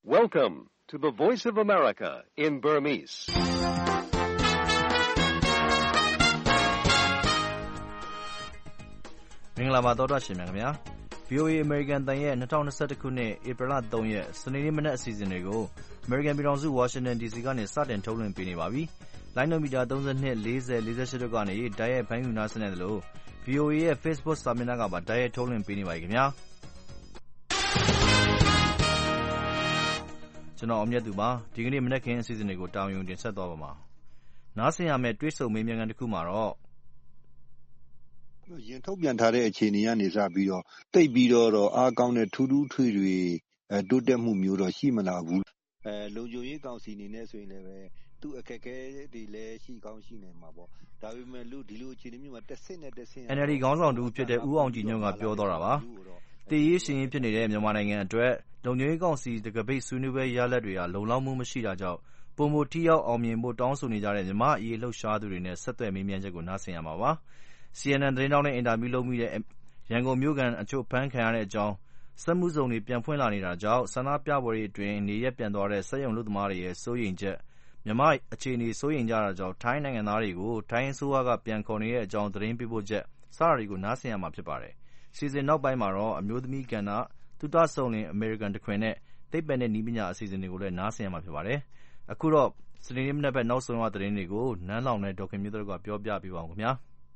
Welcome to the Voice of America in Burmese. ။မင်္ဂလာပါသောတာရှင်များခင်ဗျာ။ VOA American တန်ရဲ့2021ခုနှစ်ဧပြီလ3ရက်စနေနေ့မနက်အစီအစဉ်တွေကို American ပြည်ထောင်စု Washington DC ကနေစတင်ထုတ်လွှင့်ပေးနေပါပြီ။ လိုင်းနိုမီတာ32 40 48တို့ကနေတိုက်ရိုက်ဖမ်းယူနားဆင်နိုင်တယ်လို့ VOA ရဲ့ Facebook စာမျက်နှာကပါတိုက်ရိုက်ထုတ်လွှင့်ပေးနေပါပြီခင်ဗျာ။ကျွန်တော်အမြတ်သူပါဒီကနေ့မနက်ခင်းအစီအစဉ်တွေကိုတာဝန်ယူတင်ဆက်သွားပါမှာ။နားဆင်ရမယ့်တွေးဆုံမေးမြန်းခန်းတစ်ခုမှာတော့ရင်ထုတ်ပြန်ထားတဲ့အခြေအနေကနေစပြီးတော့တိတ်ပြီးတော့အားကောင်းတဲ့ထူးထူးထွေထွေတိုးတက်မှုမျိုးတော့ရှိမလာဘူးလုံခြုံရေးကောင်စီအနေနဲ့ဆိုရင်လည်းပဲသူ့အခက်အခဲတွေလည်းရှိကောင်းရှိနေမှာပေါ့ဒါပေမဲ့ဒီလိုအခြေအနေမျိုးမှာတစ်ဆင့်နဲ့တစ်ဆင့် NLD ခေါင်းဆောင်တူဖြစ်တဲ့ဦးအောင်ကြည်ညွန့်ကပြောသွားတာပါတည်ရေးရှင်ရေးဖြစ်နေတဲ့မြန်မာနိုင်ငံအတွက်လုံခြုံရေးကောင်စီတကပိတ်ဆွေးနွေးပွဲရလဒ်တွေကလုံလောက်မှုမရှိတာကြောင့်ပုံမထိရောက်အောင်မြင်ဖို့တောင်းဆိုနေကြတဲ့မြန်မာအရေးလှုပ်ရှားသူတွေနဲ့ဆက်သွယ်မေးမြန်းချက်ကိုနားဆင်ရမှာပါCNN သတင်းတောက်နဲ့အင်တာဗျူးလုပ်မိတဲ့ရန်ကုန်မြို့ကန်အချို့ဖမ်းခံရတဲ့အကြောင်းစက်မှုဇုံတွေပြန်ဖွင့်လာနေတာကြောင့်ဆန္ဒပြပွဲတွေအတွင်းနေရက်ပြန်သွားတဲ့စက်ရုံလုပ်သမားတွေရဲ့စိုးရိမ်ချက်မြန်မာအခြေအနေစိုးရိမ်ကြတာကြောင့်ထိုင်းနိုင်ငံသားတွေကိုထိုင်းအစိုးရကပြန်ခေါ်နေတဲ့အကြောင်းသတင်းပေးပို့ချက်စတာတွေကိုနားဆင်ရမှာဖြစ်ပါတယ်စီစဉ်နောက်ပိုင်းမှာတော့အမျိုးသမီးကဏ္ဍသုတဆုံလင်အမေရိကန်တခွင်နဲ့သိပ္ပံနဲ့နည်းပညာအစီအစဉ်တွေကိုလည်းနားဆင်ရမှာဖြစ်ပါတယ်အခုတော့စနေနေ့မနက်ဘက်နောက်ဆုံးရသတင်းတွေကိုနန်းလောင်နဲ့ဒေါက်ခင်မျိုးတို့ကပြောပြပေးပါဦးခင်ဗျာ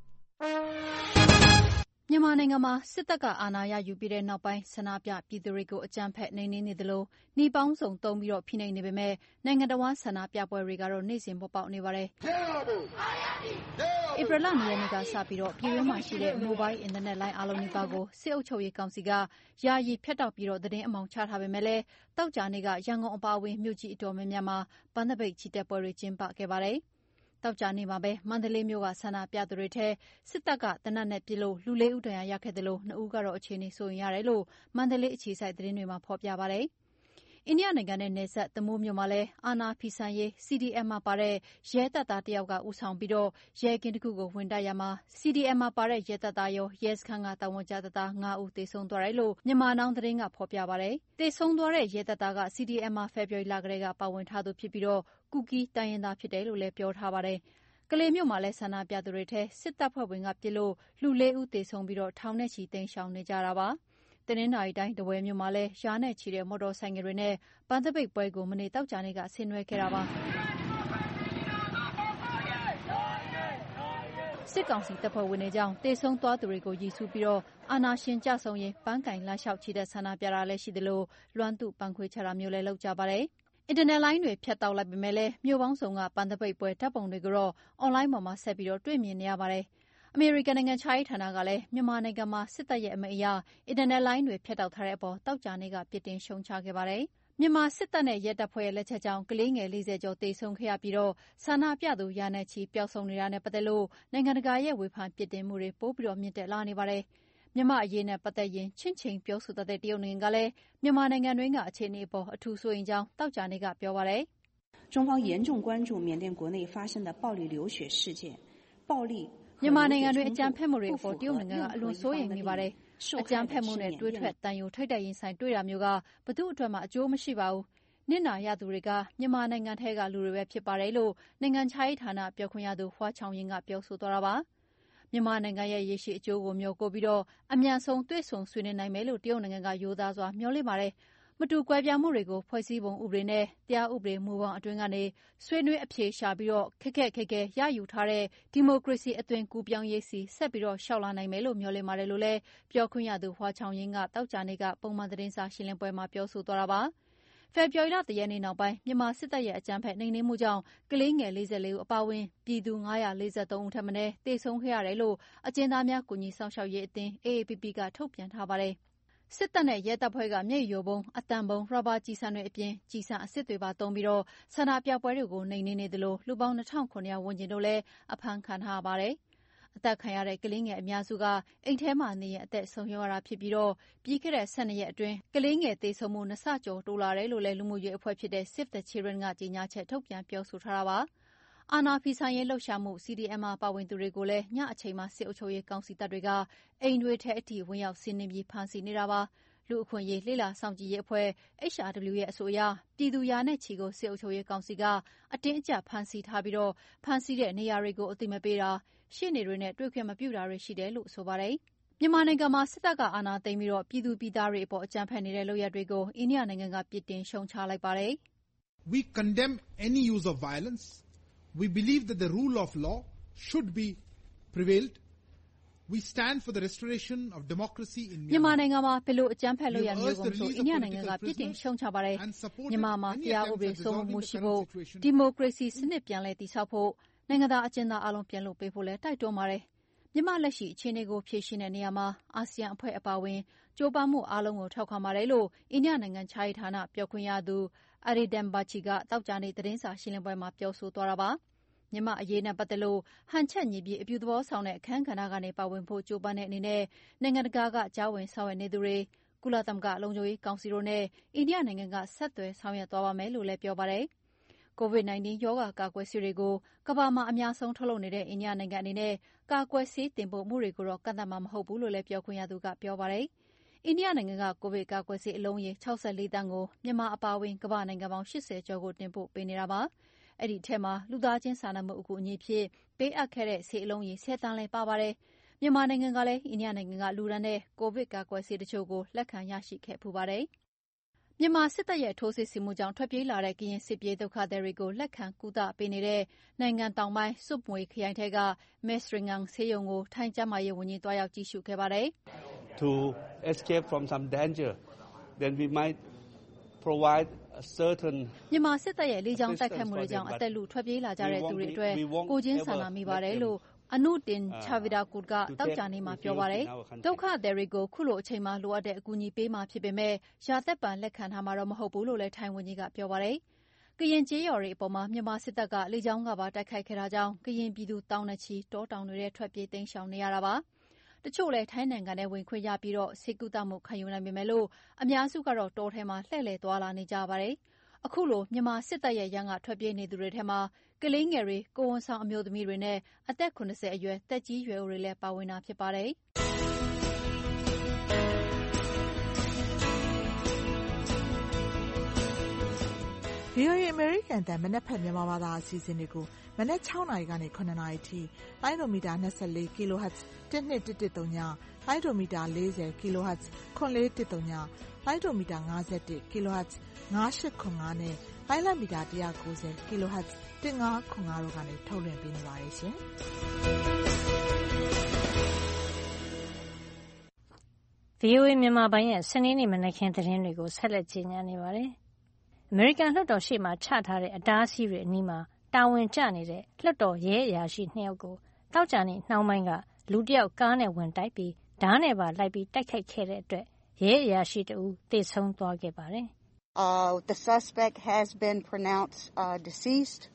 မြန်မာနိုင်ငံမှာစစ်တပ်ကအာဏာရယူပြီးတဲ့နောက်ပိုင်းဆန္ဒပြပြည်သူတွေကိုအကြမ်းဖက်နှိမ်နင်းနေသလိုနှီးပေါင်းစုံသုံးပြီးဖိနှိပ်နေပေမဲ့နိုင်ငံတော်ဝန်ဆန္ဒပြပွဲတွေကတော့နေ့စဉ်ပေါ်ပေါက်နေပါတယ်။ဧပြီလ2ရက်နေ့ကစပြီးပြည်တွင်းမှာရှိတဲ့မိုဘိုင်းအင်တာနက်လိုင်းအားလုံးနီးပါးကိုစစ်အုပ်ချုပ်ရေးကောင်စီကယာယီဖြတ်တောက်ပြီးသတင်းအမှောင်ချထားပေမဲ့လည်းသောကြာနေ့ကရန်ကုန်အပါအဝင်မြို့ကြီးအတော်များများမှာပန်းသပိတ်ချီတက်ပွဲတွေကျင်းပခဲ့ပါတယ်။သောကြာနေ့မှာပဲမန္တလေးမြို့ကဆန္ဒပြသူတွေထဲစစ်တပ်ကသေနတ်နဲ့ပစ်လို့လူ4ဦးဒဏ်ရာရခဲ့တယ်လို့2ဦးကတော့အခြေအနေစိုးရိမ်ရတယ်လို့မန္တလေးအခြေစိုက်သတင်းတွေမှာဖော်ပြပါတယ်။အိန္ဒိယနိုင်ငံနဲ့နယ်စပ်တမူးမြို့မှာလည်းအာဏာဖီဆန်ရေး CDM မှာပါတဲ့ရဲတပ်သားတယောက်ကဦးဆောင်ပြီးရဲကင်းတစ်ခုကိုဝင်တိုက်ရမှာ CDM မှာပါတဲ့ရဲတပ်သားရောရဲစခန်းကတာဝန်ကျတပ်သား5ဦးသေဆုံးသွားတယ်လို့မြန်မာနောင်သတင်းကဖော်ပြပါတယ်။သေဆုံးသွားတဲ့ရဲတပ်သားက CDM မှာဖေဖော်ဝါရီလကတည်းကပါဝင်ထားသူဖြစ်ပြီးကူကီးတိုင်းရင်းသားဖြစ်တယ်လို့လည်းပြောထားပါတယ်။ကလေးမြို့မှာလည်းဆန္ဒပြသူတွေထဲစစ်တပ်ဖွဲ့ဝင်ကပစ်လို့လူ4ဦးသေဆုံးပြီးထောင်နဲ့ချီတိမ်းရှောင်နေကြတာပါ။တနင်္သာရီတိုင်းထားဝယ်မြို့မှာလည်းရာနဲ့ချီတဲ့မော်တော်ဆိုင်ကယ်တွေနဲ့ပန်းသပိတ်ပွဲကိုမနေ့သောကြာနေ့ကဆင်နွှဲခဲ့တာပါစစ်ကောင်စီတပ်ဖွဲ့ဝင်တွေကြောင့်သေဆုံးသွားသူတွေကိုရည်စူးပြီးအာဏာရှင်ကျဆုံးရေးပန်းကင်လမ်းလျှောက်ချီတဲ့ဆန္ဒပြတာလည်းရှိသလိုလွမ်းသူ့ပန်းခွေချတာမျိုးလည်းလုပ်ကြပါတယ်။အင်တာနက်လိုင်းတွေဖြတ်တောက်လိုက်ပေမဲ့လည်းမြို့ပေါင်းစုံကပန်းသပိတ်ပွဲဓာတ်ပုံတွေကိုတော့အွန်လိုင်းပေါ်မှာဆက်ပြီးတွေ့မြင်နေရပါတယ်။အမေရိကန်နိုင်ငံခြားရေးဌာနကလည်းမြန်မာနိုင်ငံမှာစစ်တပ်ရဲ့အမိန့်အရအင်တာနက်လိုင်းတွေဖြတ်တောက်ထားတဲ့အပေါ်သောကြာနေ့ကပြစ်တင်ရှုံချခဲ့ပါတယ်။မြန်မာစစ်တပ်နဲ့ရဲတပ်ဖွဲ့ရဲ့လက်ချက်ကြောင့်ကလေးငယ်40ကျော်သေဆုံးခဲ့ရပြီးဆန္ဒပြသူရာနဲ့ချီပျောက်ဆုံးနေတာနဲ့ပတ်သက်လို့နိုင်ငံတကာရဲ့ဝေဖန်ပြစ်တင်မှုတွေပိုပြီးမြင့်တက်လာနေပါတယ်။မြန်မာအရေးနဲ့ပတ်သက်ရင်ချင့်ချိန်ပြောဆိုတတ်တဲ့တရုတ်နိုင်ငံကလည်းမြန်မာနိုင်ငံတွင်းကအခြေအနေအပေါ်အထူးစိုးရိမ်ကြောင်းသောကြာနေ့ကပြောပါတယ်။中方严重关注缅甸国内发生的暴力流血事件，暴力မြန်မာနိုင်ငံတွင်းအကြမ်းဖက်မှုတွေအပေါ်တရုတ်နိုင်ငံကအလွန်စိုးရိမ်နေပါတယ်။အကြမ်းဖက်မှုနဲ့တွေးထွက်တန်ယူထိပ်တိုက်ရင်ဆိုင်တွေ့တာမျိုးကဘယ်သူ့အတွက်မှအကျိုးမရှိပါဘူး။နစ်နာရသူတွေကမြန်မာနိုင်ငံထဲကလူတွေပဲဖြစ်ပါတယ်လို့နိုင်ငံခြားရေးဌာနပြောခွင့်ရသူဟွာချောင်ယင်းကပြောဆိုသွားတာပါ။မြန်မာနိုင်ငံရဲ့ရေရှည်အကျိုးကိုမျှော်ကိုပြီးအမြန်ဆုံးတွေ့ဆုံဆွေးနွေးနိုင်မယ်လို့တရုတ်နိုင်ငံကရိုးသားစွာမျှော်လင့်ပါတယ်။မတူကွဲပြားမှုတွေကိုဖွဲ့စည်းပုံဥပဒေနဲ့တရားဥပဒေမူဘောင်အတွင်းကနေဆွေးနွေးအဖြေရှာပြီးခက်ခဲရယူထားတဲ့ဒီမိုကရေစီအသွင်ကူးပြောင်းရေးစီဆက်ပြီးလျှောက်လာနိုင်မယ်လို့မျှော်လင့်ပါတယ်လို့လည်းပြောခွင့်ရသူဟွာချောင်ယင်းကသောကြာနေ့ကပုံမှန်သတင်းစာရှင်းလင်းပွဲမှာပြောဆိုသွားတာပါ။ဖေဖော်ဝါရီလ1ရက်နေ့နောက်ပိုင်းမြန်မာစစ်တပ်ရဲ့အကြမ်းဖက်နှိမ်နင်းမှုကြောင့်ကလေးငယ်44ဦးအပါအဝင်ပြည်သူ943ဦးထက်မနည်းသေဆုံးခဲ့ရတယ်လို့အကျဉ်းသားများကူညီစောင့်ရှောက်ရေးအသင်း AAPP ကထုတ်ပြန်ထားပါတယ်။စစ်တပ်နဲ့ရဲတပ်ဖွဲ့ကမျက်ရည်ယိုဗုံးအသံဗုံးရာဘာကျည်ဆံတွေအပြင်ကျည်ဆံအစစ်တွေပါသုံးပြီးဆန္ဒပြပွဲတွေကိုနှိမ်နင်းနေသလိုလူပေါင်း2700ဝန်းကျင်တို့လည်းအဖမ်းခံထားရပါတယ်။အသတ်ခံရတဲ့ကလေးငယ်အများစုကအိမ်ထဲမှာနေရင်အသက်ဆုံးရှုံးရတာဖြစ်ပြီးပြီးခဲ့တဲ့12ရက်အတွင်းကလေးငယ်သေဆုံးမှု2ဆကျော်တိုးလာတယ်လို့လည်းလူမှုရေးအဖွဲ့ဖြစ်တဲ့ Save the Children ကကြေညာချက်ထုတ်ပြန်ပြောဆိုထားတာပါ။အာဏာဖီဆန်ရေးလှုပ်ရှားမှု CDM မှာပါဝင်သူတွေကိုလည်းညအချိန်မှာစစ်အုပ်ချုပ်ရေးကောင်စီတပ်တွေကအိမ်တွေထဲအထိဝင်ရောက်စီးနင်းပြီးဖမ်းဆီးနေတာပါ။ လူလူ့အခွင့်အရေးလေ့လာစောင့်ကြည့်ရေးအဖွဲ့ HRW ရဲ့အဆိုအရပြည်သူရာနဲ့ချီကိုစစ်အုပ်ချုပ်ရေးကောင်စီကအတင်းအကျပ်ဖမ်းဆီးထားပြီးဖမ်းဆီးတဲ့နေရာတွေကိုအသိမပေးတာရှေ့နေတွေနဲ့တွေ့ခွင့်မပြုတာတွေရှိတယ်လို့ဆိုပါတယ်။မြန်မာနိုင်ငံမှာစစ်တပ်ကအာဏာသိမ်းပြီးပြည်သူပြည်သားတွေအပေါ်အကြမ်းဖက်နေတဲ့လုပ်ရပ်တွေကိုအိန္ဒိယနိုင်ငံကပြစ်တင်ရှုံချလိုက်ပါတယ်။ We condemn any use of violence. We believe that the rule of law should be prevailed. We stand for the restoration of democracy in Myanmar. မြန်မာနိုင်ငံမှာဘယ်လိုအကြမ်းဖက်လုပ်ရမျိုးကိုမဆိုအိန္ဒိယနိုင်ငံကပြစ်တင်ရှုံချပါတယ်။မြန်မာမှာတရားဥပဒေစိုးမိုးမှုရှိဖို့ဒီမိုကရေစီစနစ်ပြန်လည်တည်ဆောက်ဖို့နိုင်ငံသားအကျဉ်းသားအလုံးပြန်လွှတ်ပေးဖို့လည်းတိုက်တွန်းပါတယ်။မြန်မာလက်ရှိအခြေအနေကိုဖြေရှင်းတဲ့နေရာမှာအာဆီယံအဖွဲ့အပါအဝင်ကြိုးပမ်းမှုအားလုံးကိုထောက်ခံပါတယ်လို့အိန္ဒိယနိုင်ငံခြားရေးဌာနပြောခွင့်ရသူ Arindam Bagchi ကတောက်ကြနေသတင်းစာရှင်းလင်းပွဲမှာပြောဆိုသွားတာပါ။မြန်မာအရေးနဲ့ပတ်သက်လို့ဟန်ချက်ညီပြီးအပြုသဘောဆောင်တဲ့အခမ်းကဏ္ဍကနေပါဝင်ဖို့ကြိုးပမ်းတဲ့အနေနဲ့နိုင်ငံတကာကကြားဝင်ဆောင်ရွက်နေသူတွေကုလသမဂ္ဂလုံခြုံရေးကောင်စီတို့နဲ့အိန္ဒိယနိုင်ငံကဆက်သွယ်ဆောင်ရွက်သွားပါမယ်လို့လည်းပြောပါတယ်။ COVID-19 ရောဂါကာကွယ်ဆေးတွေကိုကမ္ဘာမှာအများဆုံးထုတ်လုပ်နေတဲ့အိန္ဒိယနိုင်ငံအနေနဲ့ကာကွယ်ဆေးတင်ပို့မှုတွေကိုတော့ကန့်သတ်မှာမဟုတ်ဘူးလို့လည်းပြောခွင့်ရသူကပြောပါတယ်။အိန္ဒိယနိုင်ငံကကိုဗစ်ကာကွယ်ဆေးအလုံးရေ64သန်းကိုမြန်မာအပါအဝင်ကမ္ဘာနိုင်ငံပေါင်း80ကျော်ကိုတင်ပို့ပေးနေတာပါ။အဲ့ဒီထဲမှာလူသားချင်းစာနာမှုအကူအညီဖြစ်ပေးအပ်ခဲ့တဲ့ဆေးအလုံးရေ10သန်းလည်းပါပါတယ်။မြန်မာနိုင်ငံကလည်းအိန္ဒိယနိုင်ငံကလူဒန်းတဲ့ကိုဗစ်ကာကွယ်ဆေးတချို့ကိုလက်ခံရရှိခဲ့ဖူးပါတယ်။မြန်မာစစ်တပ်ရဲ့ထိုးစစ်ဆင်မှုကြောင့်ထွက်ပြေးလာတဲ့ကရင်စစ်ပြေးဒုက္ခသည်တွေကိုလက်ခံကုသပေးနေတဲ့နိုင်ငံတောင်ပိုင်းစွတ်မွေခရိုင်ထဲက Mesringang ဆေးရုံကိုထိုင်းကျန်းမာရေးဝန်ကြီးတွားရောက်ကြည့်ရှုခဲ့ပါတယ်။ To escape from some danger, then we might provide a certain မြန်မာစစ်တပ်ရဲ့လေကြောင်းတိုက်ခိုက်မှုတွေကြောင့်အသက်လူထွက်ပြေးလာကြတဲ့သူတွေအတွက်ကိုချင်းစာနာမိပါတယ်လို့အနုတင်ချာဗီဒါကူကတောက်ကြနေမှာပြောပါတယ်။ဒုက္ခသည်တွေကိုခုလိုအချိန်မှာလိုအပ်တဲ့အကူအညီပေးမှာဖြစ်ပေမဲ့ရာသက်ပံလက်ခံထားမှာတော့မဟုတ်ဘူးလို့လည်းထိုင်းဝန်ကြီးကပြောပါတယ်။ကရင်ကျေးရွာတွေအပေါ်မှာမြန်မာစစ်တပ်ကလေကြောင်းကပါတိုက်ခိုက်ခဲ့တာကြောင့်ကရင်ပြည်သူတောင်းနှချီတောတောင်တွေထဲထွက်ပြေးတိမ်းရှောင်နေရတာပါ။တချို့လည်းထိုင်းနိုင်ငံထဲဝင်ခွင့်ရပြီးဆေးကုသမှုခံယူနိုင်ပေမဲ့လို့အများစုကတော့တောထဲမှာလှည့်လည်သွားလာနေကြပါတယ်။အခုလိုမြန်မာစစ်တပ်ရဲ့ရန်ကထွက်ပြေးနေသူတွေထဲမှာကလေးငယ်တွေကိုယ်ဝန်ဆောင်အမျိုးသမီးတွေနဲ့အသက်80အရွယ်သက်ကြီးရွယ်အိုတွေလည်းပါဝင်တာဖြစ်ပါတယ်။ VOA အမေရိကန်အသံမနက်ဖြန်မြန်မာဘာသာအစီအစဉ်တွေကိုမနက်6နာရီကနေ9နာရီထိလိုင်းဒိုမီတာ24 kHz 12113ညလိုင်းဒိုမီတာ40 kHz 9413ညလိုင်းဒိုမီတာ51 kHz 9895နဲ့လိုင်းလမီတာ190 kHz 1505တို့ကနေထုတ်လွှင့်ပေးနေပါတယ်ရှင်။ VOA မြန်မာပိုင်းရဲ့စနေနေ့မနက်ခင်းသတင်းတွေကိုဆက်လက်ကြီးညာနေပါတယ်။အမေရိကန်လွှတ်တော်ရှေ့မှာချထားတဲ့အတားအဆီးတွေအနီးမှာတာဝန်ကျနေတဲ့လွှတ်တော်ရဲအရာရှိ2ယောက်ကိုတောက်ကြနေနှောင်းပိုင်းကလူတစ်ယောက်ကားနဲ့ဝင်တိုက်ပြီးဓားနဲ့ပါလိုက်ပြီးတိုက်ခိုက်ခဲ့တဲ့အတွက်ရဲအရာရှိတဦးသေဆုံးသွားခဲ့ပါတယ်။ The suspect has been pronounced deceased.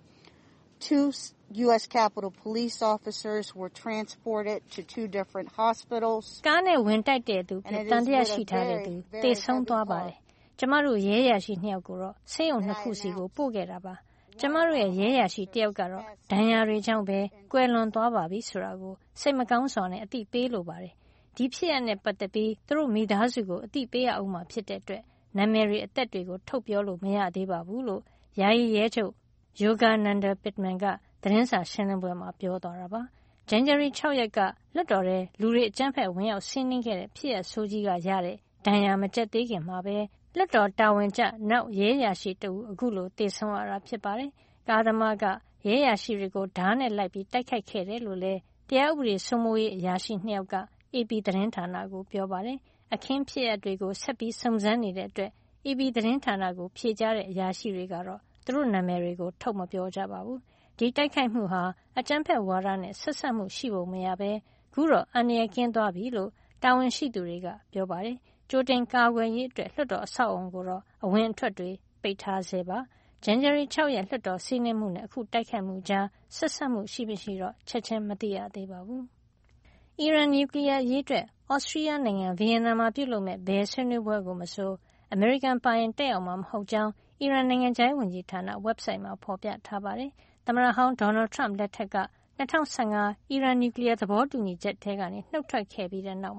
2 U.S. Capitol police officers were transported to 2 different hospitals. ကားနဲ့ဝင်တိုက်တဲ့သူတန်တရားရှိထားတဲ့သူသေဆုံးသွားပါတယ်။ကျမတို့ရဲအရာရှိ2ယောက်ကိုတော့ဆေးရုံ2ခုစီကိုပို့ခဲ့တာပါ။ကျမတို့ရဲ့ရဲအရာရှိ1ယောက်ကတော့ဒဏ်ရာတွေကြောင့်ပဲကွယ်လွန်သွားပါပြီဆိုတာကိုစိတ်မကောင်းစွာနဲ့အသိပေးလိုပါတယ်။ဒီဖြစ်ရပ်နဲ့ပတ်သက်ပြီးသူတို့မိသားစုကိုအသိပေးရအောင်မှာဖြစ်တဲ့အတွက်နာမည်တွေအသက်တွေကိုထုတ်ပြောလို့မရသေးပါဘူးလို့ယာယီရဲချုပ် Yogananda Pittman ကသတင်းစာရှင်းလင်းပွဲမှာပြောသွားတာပါ။ ဇန်နဝါရီ6ရက်ကလွှတ်တော်ထဲလူတွေအကြမ်းဖက်ဝင်ရောက်စီးနင်းခဲ့တဲ့ဖြစ်ရပ်ဆိုးကြီးကရတဲ့ဒဏ်ရာမကျက်သေးခင်မှာပဲလွှတ်တော်တာဝန်ကျနောက်ရဲအရာရှိတဦးအခုလိုသေဆုံးရတာဖြစ်ပါတယ်။ကားသမားကရဲအရာရှိတွေကိုဓားနဲ့လိုက်ပြီးတိုက်ခိုက်ခဲ့တယ်လို့လည်းတရားဥပဒေစိုးမိုးရေးအရာရှိ2ယောက်က AP သတင်းဌာနကိုပြောပါတယ်။အခင်းဖြစ်ရပ်တွေကိုဆက်ပြီးစုံစမ်းနေတဲ့အတွက် AP သတင်းဌာနကိုဖြေကြားတဲ့အရာရှိတွေကတော့သူတို့နာမည်တွေကိုထုတ်မပြောကြပါဘူး။ဒီတိုက်ခိုက်မှုဟာအကြမ်းဖက်ဝါဒနဲ့ဆက်စပ်မှုရှိပုံမရဘဲခုတော့အန္တရာယ်ကင်းသွားပြီလို့တာဝန်ရှိသူတွေကပြောပါတယ်။ကြိုတင်ကာကွယ်ရေးအတွက်လွှတ်တော်အဆောက်အအုံကိုတော့အဝင်အထွက်တွေပိတ်ထားဆဲပါ။ဇန်နဝါရီ6ရက်လွှတ်တော်စီးနင်းမှုနဲ့အခုတိုက်ခိုက်မှုကြားဆက်စပ်မှုရှိမရှိတော့ချက်ချင်းမသိရသေးပါဘူး။အီရန်နျူကလ িয়ার ရေးအတွက်ဩစတြီးယားနိုင်ငံဗီယက်နမ်မှာပြုလုပ်မဲ့ဘယ်ဆွေးနွေးပွဲကိုမဆိုအမေရိကန်ပါရင်တက်ရောက်မှာမဟုတ်ကြောင်းအီရန်နိုင်ငံခြားရေးဝန်ကြီးဌာန website မှာဖော်ပြထားပါတယ်။သမ္မတဟောင်းဒေါ်နယ်ထရမ့်လက်ထက်က2015အီရန်နျူကလ িয়ার သဘောတူညီချက်ထဲကနေနှုတ်ထွက်ခဲ့ပြီးတဲ့နောက်မှာ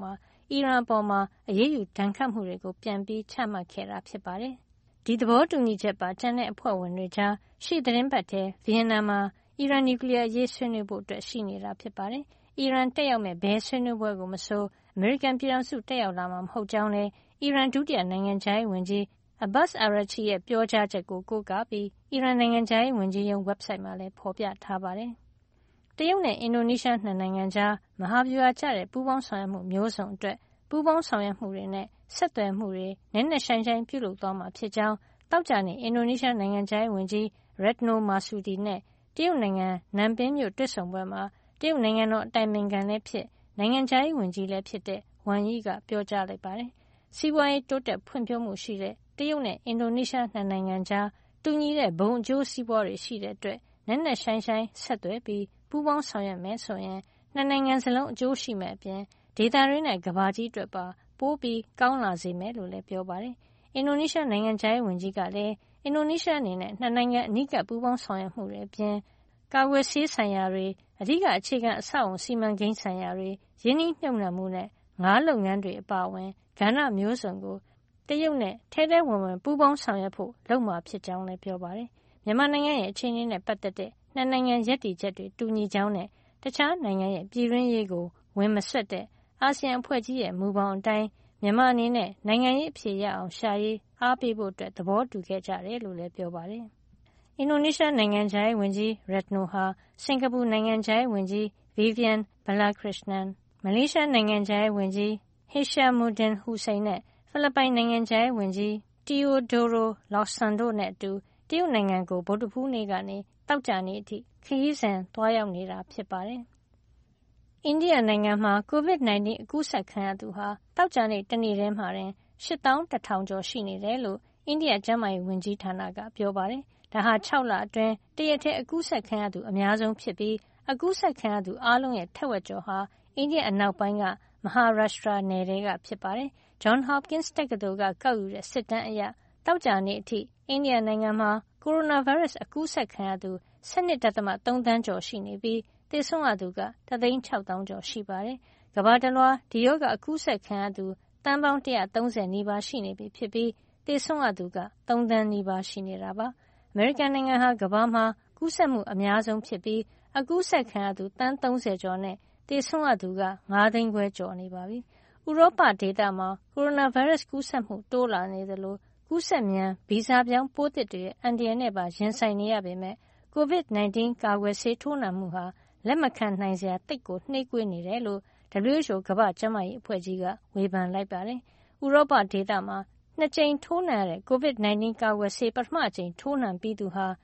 အီရန်အပေါ်အရေးယူဒဏ်ခတ်မှုတွေကိုပြန်ပြီးချမှတ်ခဲ့တာဖြစ်ပါတယ်။ဒီသဘောတူညီချက်ပါကျန်တဲ့အဖွဲ့ဝင်တွေကြားရှေ့သီတင်းပတ်ထဲဗီယက်နမ်မှာအီရန်နျူကလီးယားအရေးဆွေးနွေးဖို့ရှိနေတာဖြစ်ပါတယ်။အီရန်တက်ရောက်မဲ့ဘယ်ဆွေးနွေးပွဲကိုမဆိုအမေရိကန်ပြည်ထောင်စုတက်ရောက်လာမှာမဟုတ်ကြောင်းလည်းအီရန်ဒုတိယနိုင်ငံခြားရေးဝန်ကြီးAbbas Araghchi ရဲ့ပြောကြားချက်ကိုကိုးကားပြီးအီရန်နိုင်ငံခြားရေးဝန်ကြီးရုံး website မှာလည်းဖော်ပြထားပါတယ်။တရုတ်နဲ့အင်ဒိုနီးရှားနှစ်နိုင်ငံကြားမဟာဗျူဟာကျတဲ့ပူးပေါင်းဆောင်ရွက်မှုမျိုးစုံအတွက်ပူးပေါင်းဆောင်ရွက်မှုတွေနဲ့ဆက်သွယ်မှုတွေနက်နက်ရှိုင်းရှိုင်းပြုလုပ်သွားမှာဖြစ်ကြောင်းသောကြာနေ့အင်ဒိုနီးရှားနိုင်ငံခြားရေးဝန်ကြီး Retno Marsudi နဲ့တရုတ်နိုင်ငံနန်ပင်းမြို့တွေ့ဆုံပွဲမှာတရုတ်နိုင်ငံတော်အတိုင်ပင်ခံလည်းဖြစ်နိုင်ငံခြားရေးဝန်ကြီးလည်းဖြစ်တဲ့ဝမ်ယီကပြောကြားလိုက်ပါတယ်။စီးပွားရေးတိုးတက်ဖွံ့ဖြိုးမှုရှိတဲ့တရုတ်နဲ့အင်ဒိုနီးရှားနှစ်နိုင်ငံကြားတူညီတဲ့ဘုံအကျိုးစီးပွားတွေရှိတဲ့အတွက်နက်နက်ရှိုင်းရှိုင်းဆက်သွယ်ပြီးပူးပေါင်းဆောင်ရွက်မယ်ဆိုရင်နှစ်နိုင်ငံစလုံးအကျိုးရှိမယ့်အပြင်ဒေသတွင်းနဲ့ကမ္ဘာကြီးအတွက်ပါပိုပြီးကောင်းလာစေမယ်လို့လည်းပြောပါတယ်။အင်ဒိုနီးရှားနိုင်ငံခြားရေးဝန်ကြီးကလည်းအင်ဒိုနီးရှားအနေနဲ့နှစ်နိုင်ငံအနီးကပ်ပူးပေါင်းဆောင်ရွက်မှုတွေအပြင်ကာကွယ်ဆေးဆိုင်ရာတွေအဓိကအခြေခံအဆောက်အအုံစီမံကိန်းဆိုင်ရာတွေရင်းနှီးမြှုပ်နှံမှုနဲ့ငါးလုပ်ငန်းတွေအပါအဝင်ကဏ္ဍမျိုးစုံကိုတရုတ်နဲ့ထဲထဲဝင်ဝင်ပူးပေါင်းဆောင်ရွက်ဖို့လုပ်မှာဖြစ်ကြောင်းလည်းပြောပါတယ်။မြန်မာနိုင်ငံရဲ့အခြေအနေနဲ့ပတ်သက်တဲ့နှစ်နိုင်ငံရပ်တည်ချက်တွေတူညီကြောင်းနဲ့တခြားနိုင်ငံရဲ့ပြည်တွင်းရေးကိုဝင်မစွက်တဲ့အာဆီယံအဖွဲ့ကြီးရဲ့မူဘောင်အတိုင်းမြန်မာအနေနဲ့နိုင်ငံရေးအဖြေရအောင်ရှာရေးအားပေးဖို့သဘောတူခဲ့ကြတယ်လို့လည်းပြောပါတယ်။အင်ဒိုနီးရှားနိုင်ငံခြားရေးဝန်ကြီး Retno ဟာစင်ကာပူနိုင်ငံခြားရေးဝန်ကြီး Vivian Balakrishnan မလေးရှားနိုင်ငံခြားရေးဝန်ကြီး Hishammuddin Hussein နဲ့ဖိလစ်ပိုင်နိုင်ငံခြားရေးဝန်ကြီး Teodoro Locsin တို့နဲ့အတူတရုတ်နိုင်ငံကိုဗုဒ္ဓဟူးနေ့ကနေသောကြာနေ့အထိခရီးစဉ်သွားရောက်နေတာဖြစ်ပါတယ်။အိန္ဒိယနိုင်ငံမှာ COVID-19 အကူးစက်ခံရသူဟာသောကြာနေ့တနေ့တည်းမှာတင် 8,100 ကျော်ရှိနေတယ်လို့အိန္ဒိယကျန်းမာရေးဝန်ကြီးဌာနကပြောပါတယ်။ဒါဟာ6လအတွင်းတရက်ထဲအကူးစက်ခံရသူအများဆုံးဖြစ်ပြီးအကူးစက်ခံရသူအားလုံးရဲ့ထက်ဝက်ကျော်ဟာအိန္ဒိယအနောက်ပိုင်းကမဟာရုရှ်ထရာနယ်ထဲကဖြစ်ပါတယ်။ Johns Hopkins တက္ကသိုလ်ကကောက်ယူတဲ့စစ်တမ်းအရသောကြာနေ့အထိအိန္ဒိယနိုင်ငံမှာကိုရိုနာဗိုင်းရပ်စ်အကူးစက်ခံရသူ 12.3 သန်းကျော်ရှိနေပြီးသေဆုံးရသူက 1,600,000 ကျော်ရှိပါတယ်။ကမ္ဘာတလွှားဒီရောဂါအကူးစက်ခံရသူသန်းပေါင်း130နီးပါးရှိနေပြီဖြစ်ပြီးသေဆုံးရသူက3သန်းနီးပါးရှိနေတာပါ။အမေရိကန်နိုင်ငံဟာကမ္ဘာမှာကူးစက်မှုအများဆုံးဖြစ်ပြီးအကူးစက်ခံရသူသန်း30ကျော်နဲ့သေဆုံးရသူက9သိန်းခွဲကျော်နေပါပြီ။ဥရောပဒေသမှာကိုရိုနာဗိုင်းရပ်စ်ကူးစက်မှုတိုးလာနေသလိုကူးစက်မြန်ဗီဇပြောင်းပိုးသစ်တွေရဲ့အန္တရာယ်နဲ့ပါရင်ဆိုင်နေရပေမယ့် COVID-19 ကာကွယ်ဆေးထိုးနှံမှုဟာလက်မခံနိုင်စရာသိပ်ကိုနှေးကွေးနေတယ်လို့ WHO ကမ္ဘာ့ကျန်းမာရေးအဖွဲ့ကြီးကဝေဖန်လိုက်ပါတယ်။ဥရောပဒေသမှာ2ကြိမ်ထိုးနှံရတဲ့ COVID-19 ကာကွယ်ဆေးပထမအကြိမ်ထိုးနှံပြီးသူဟာ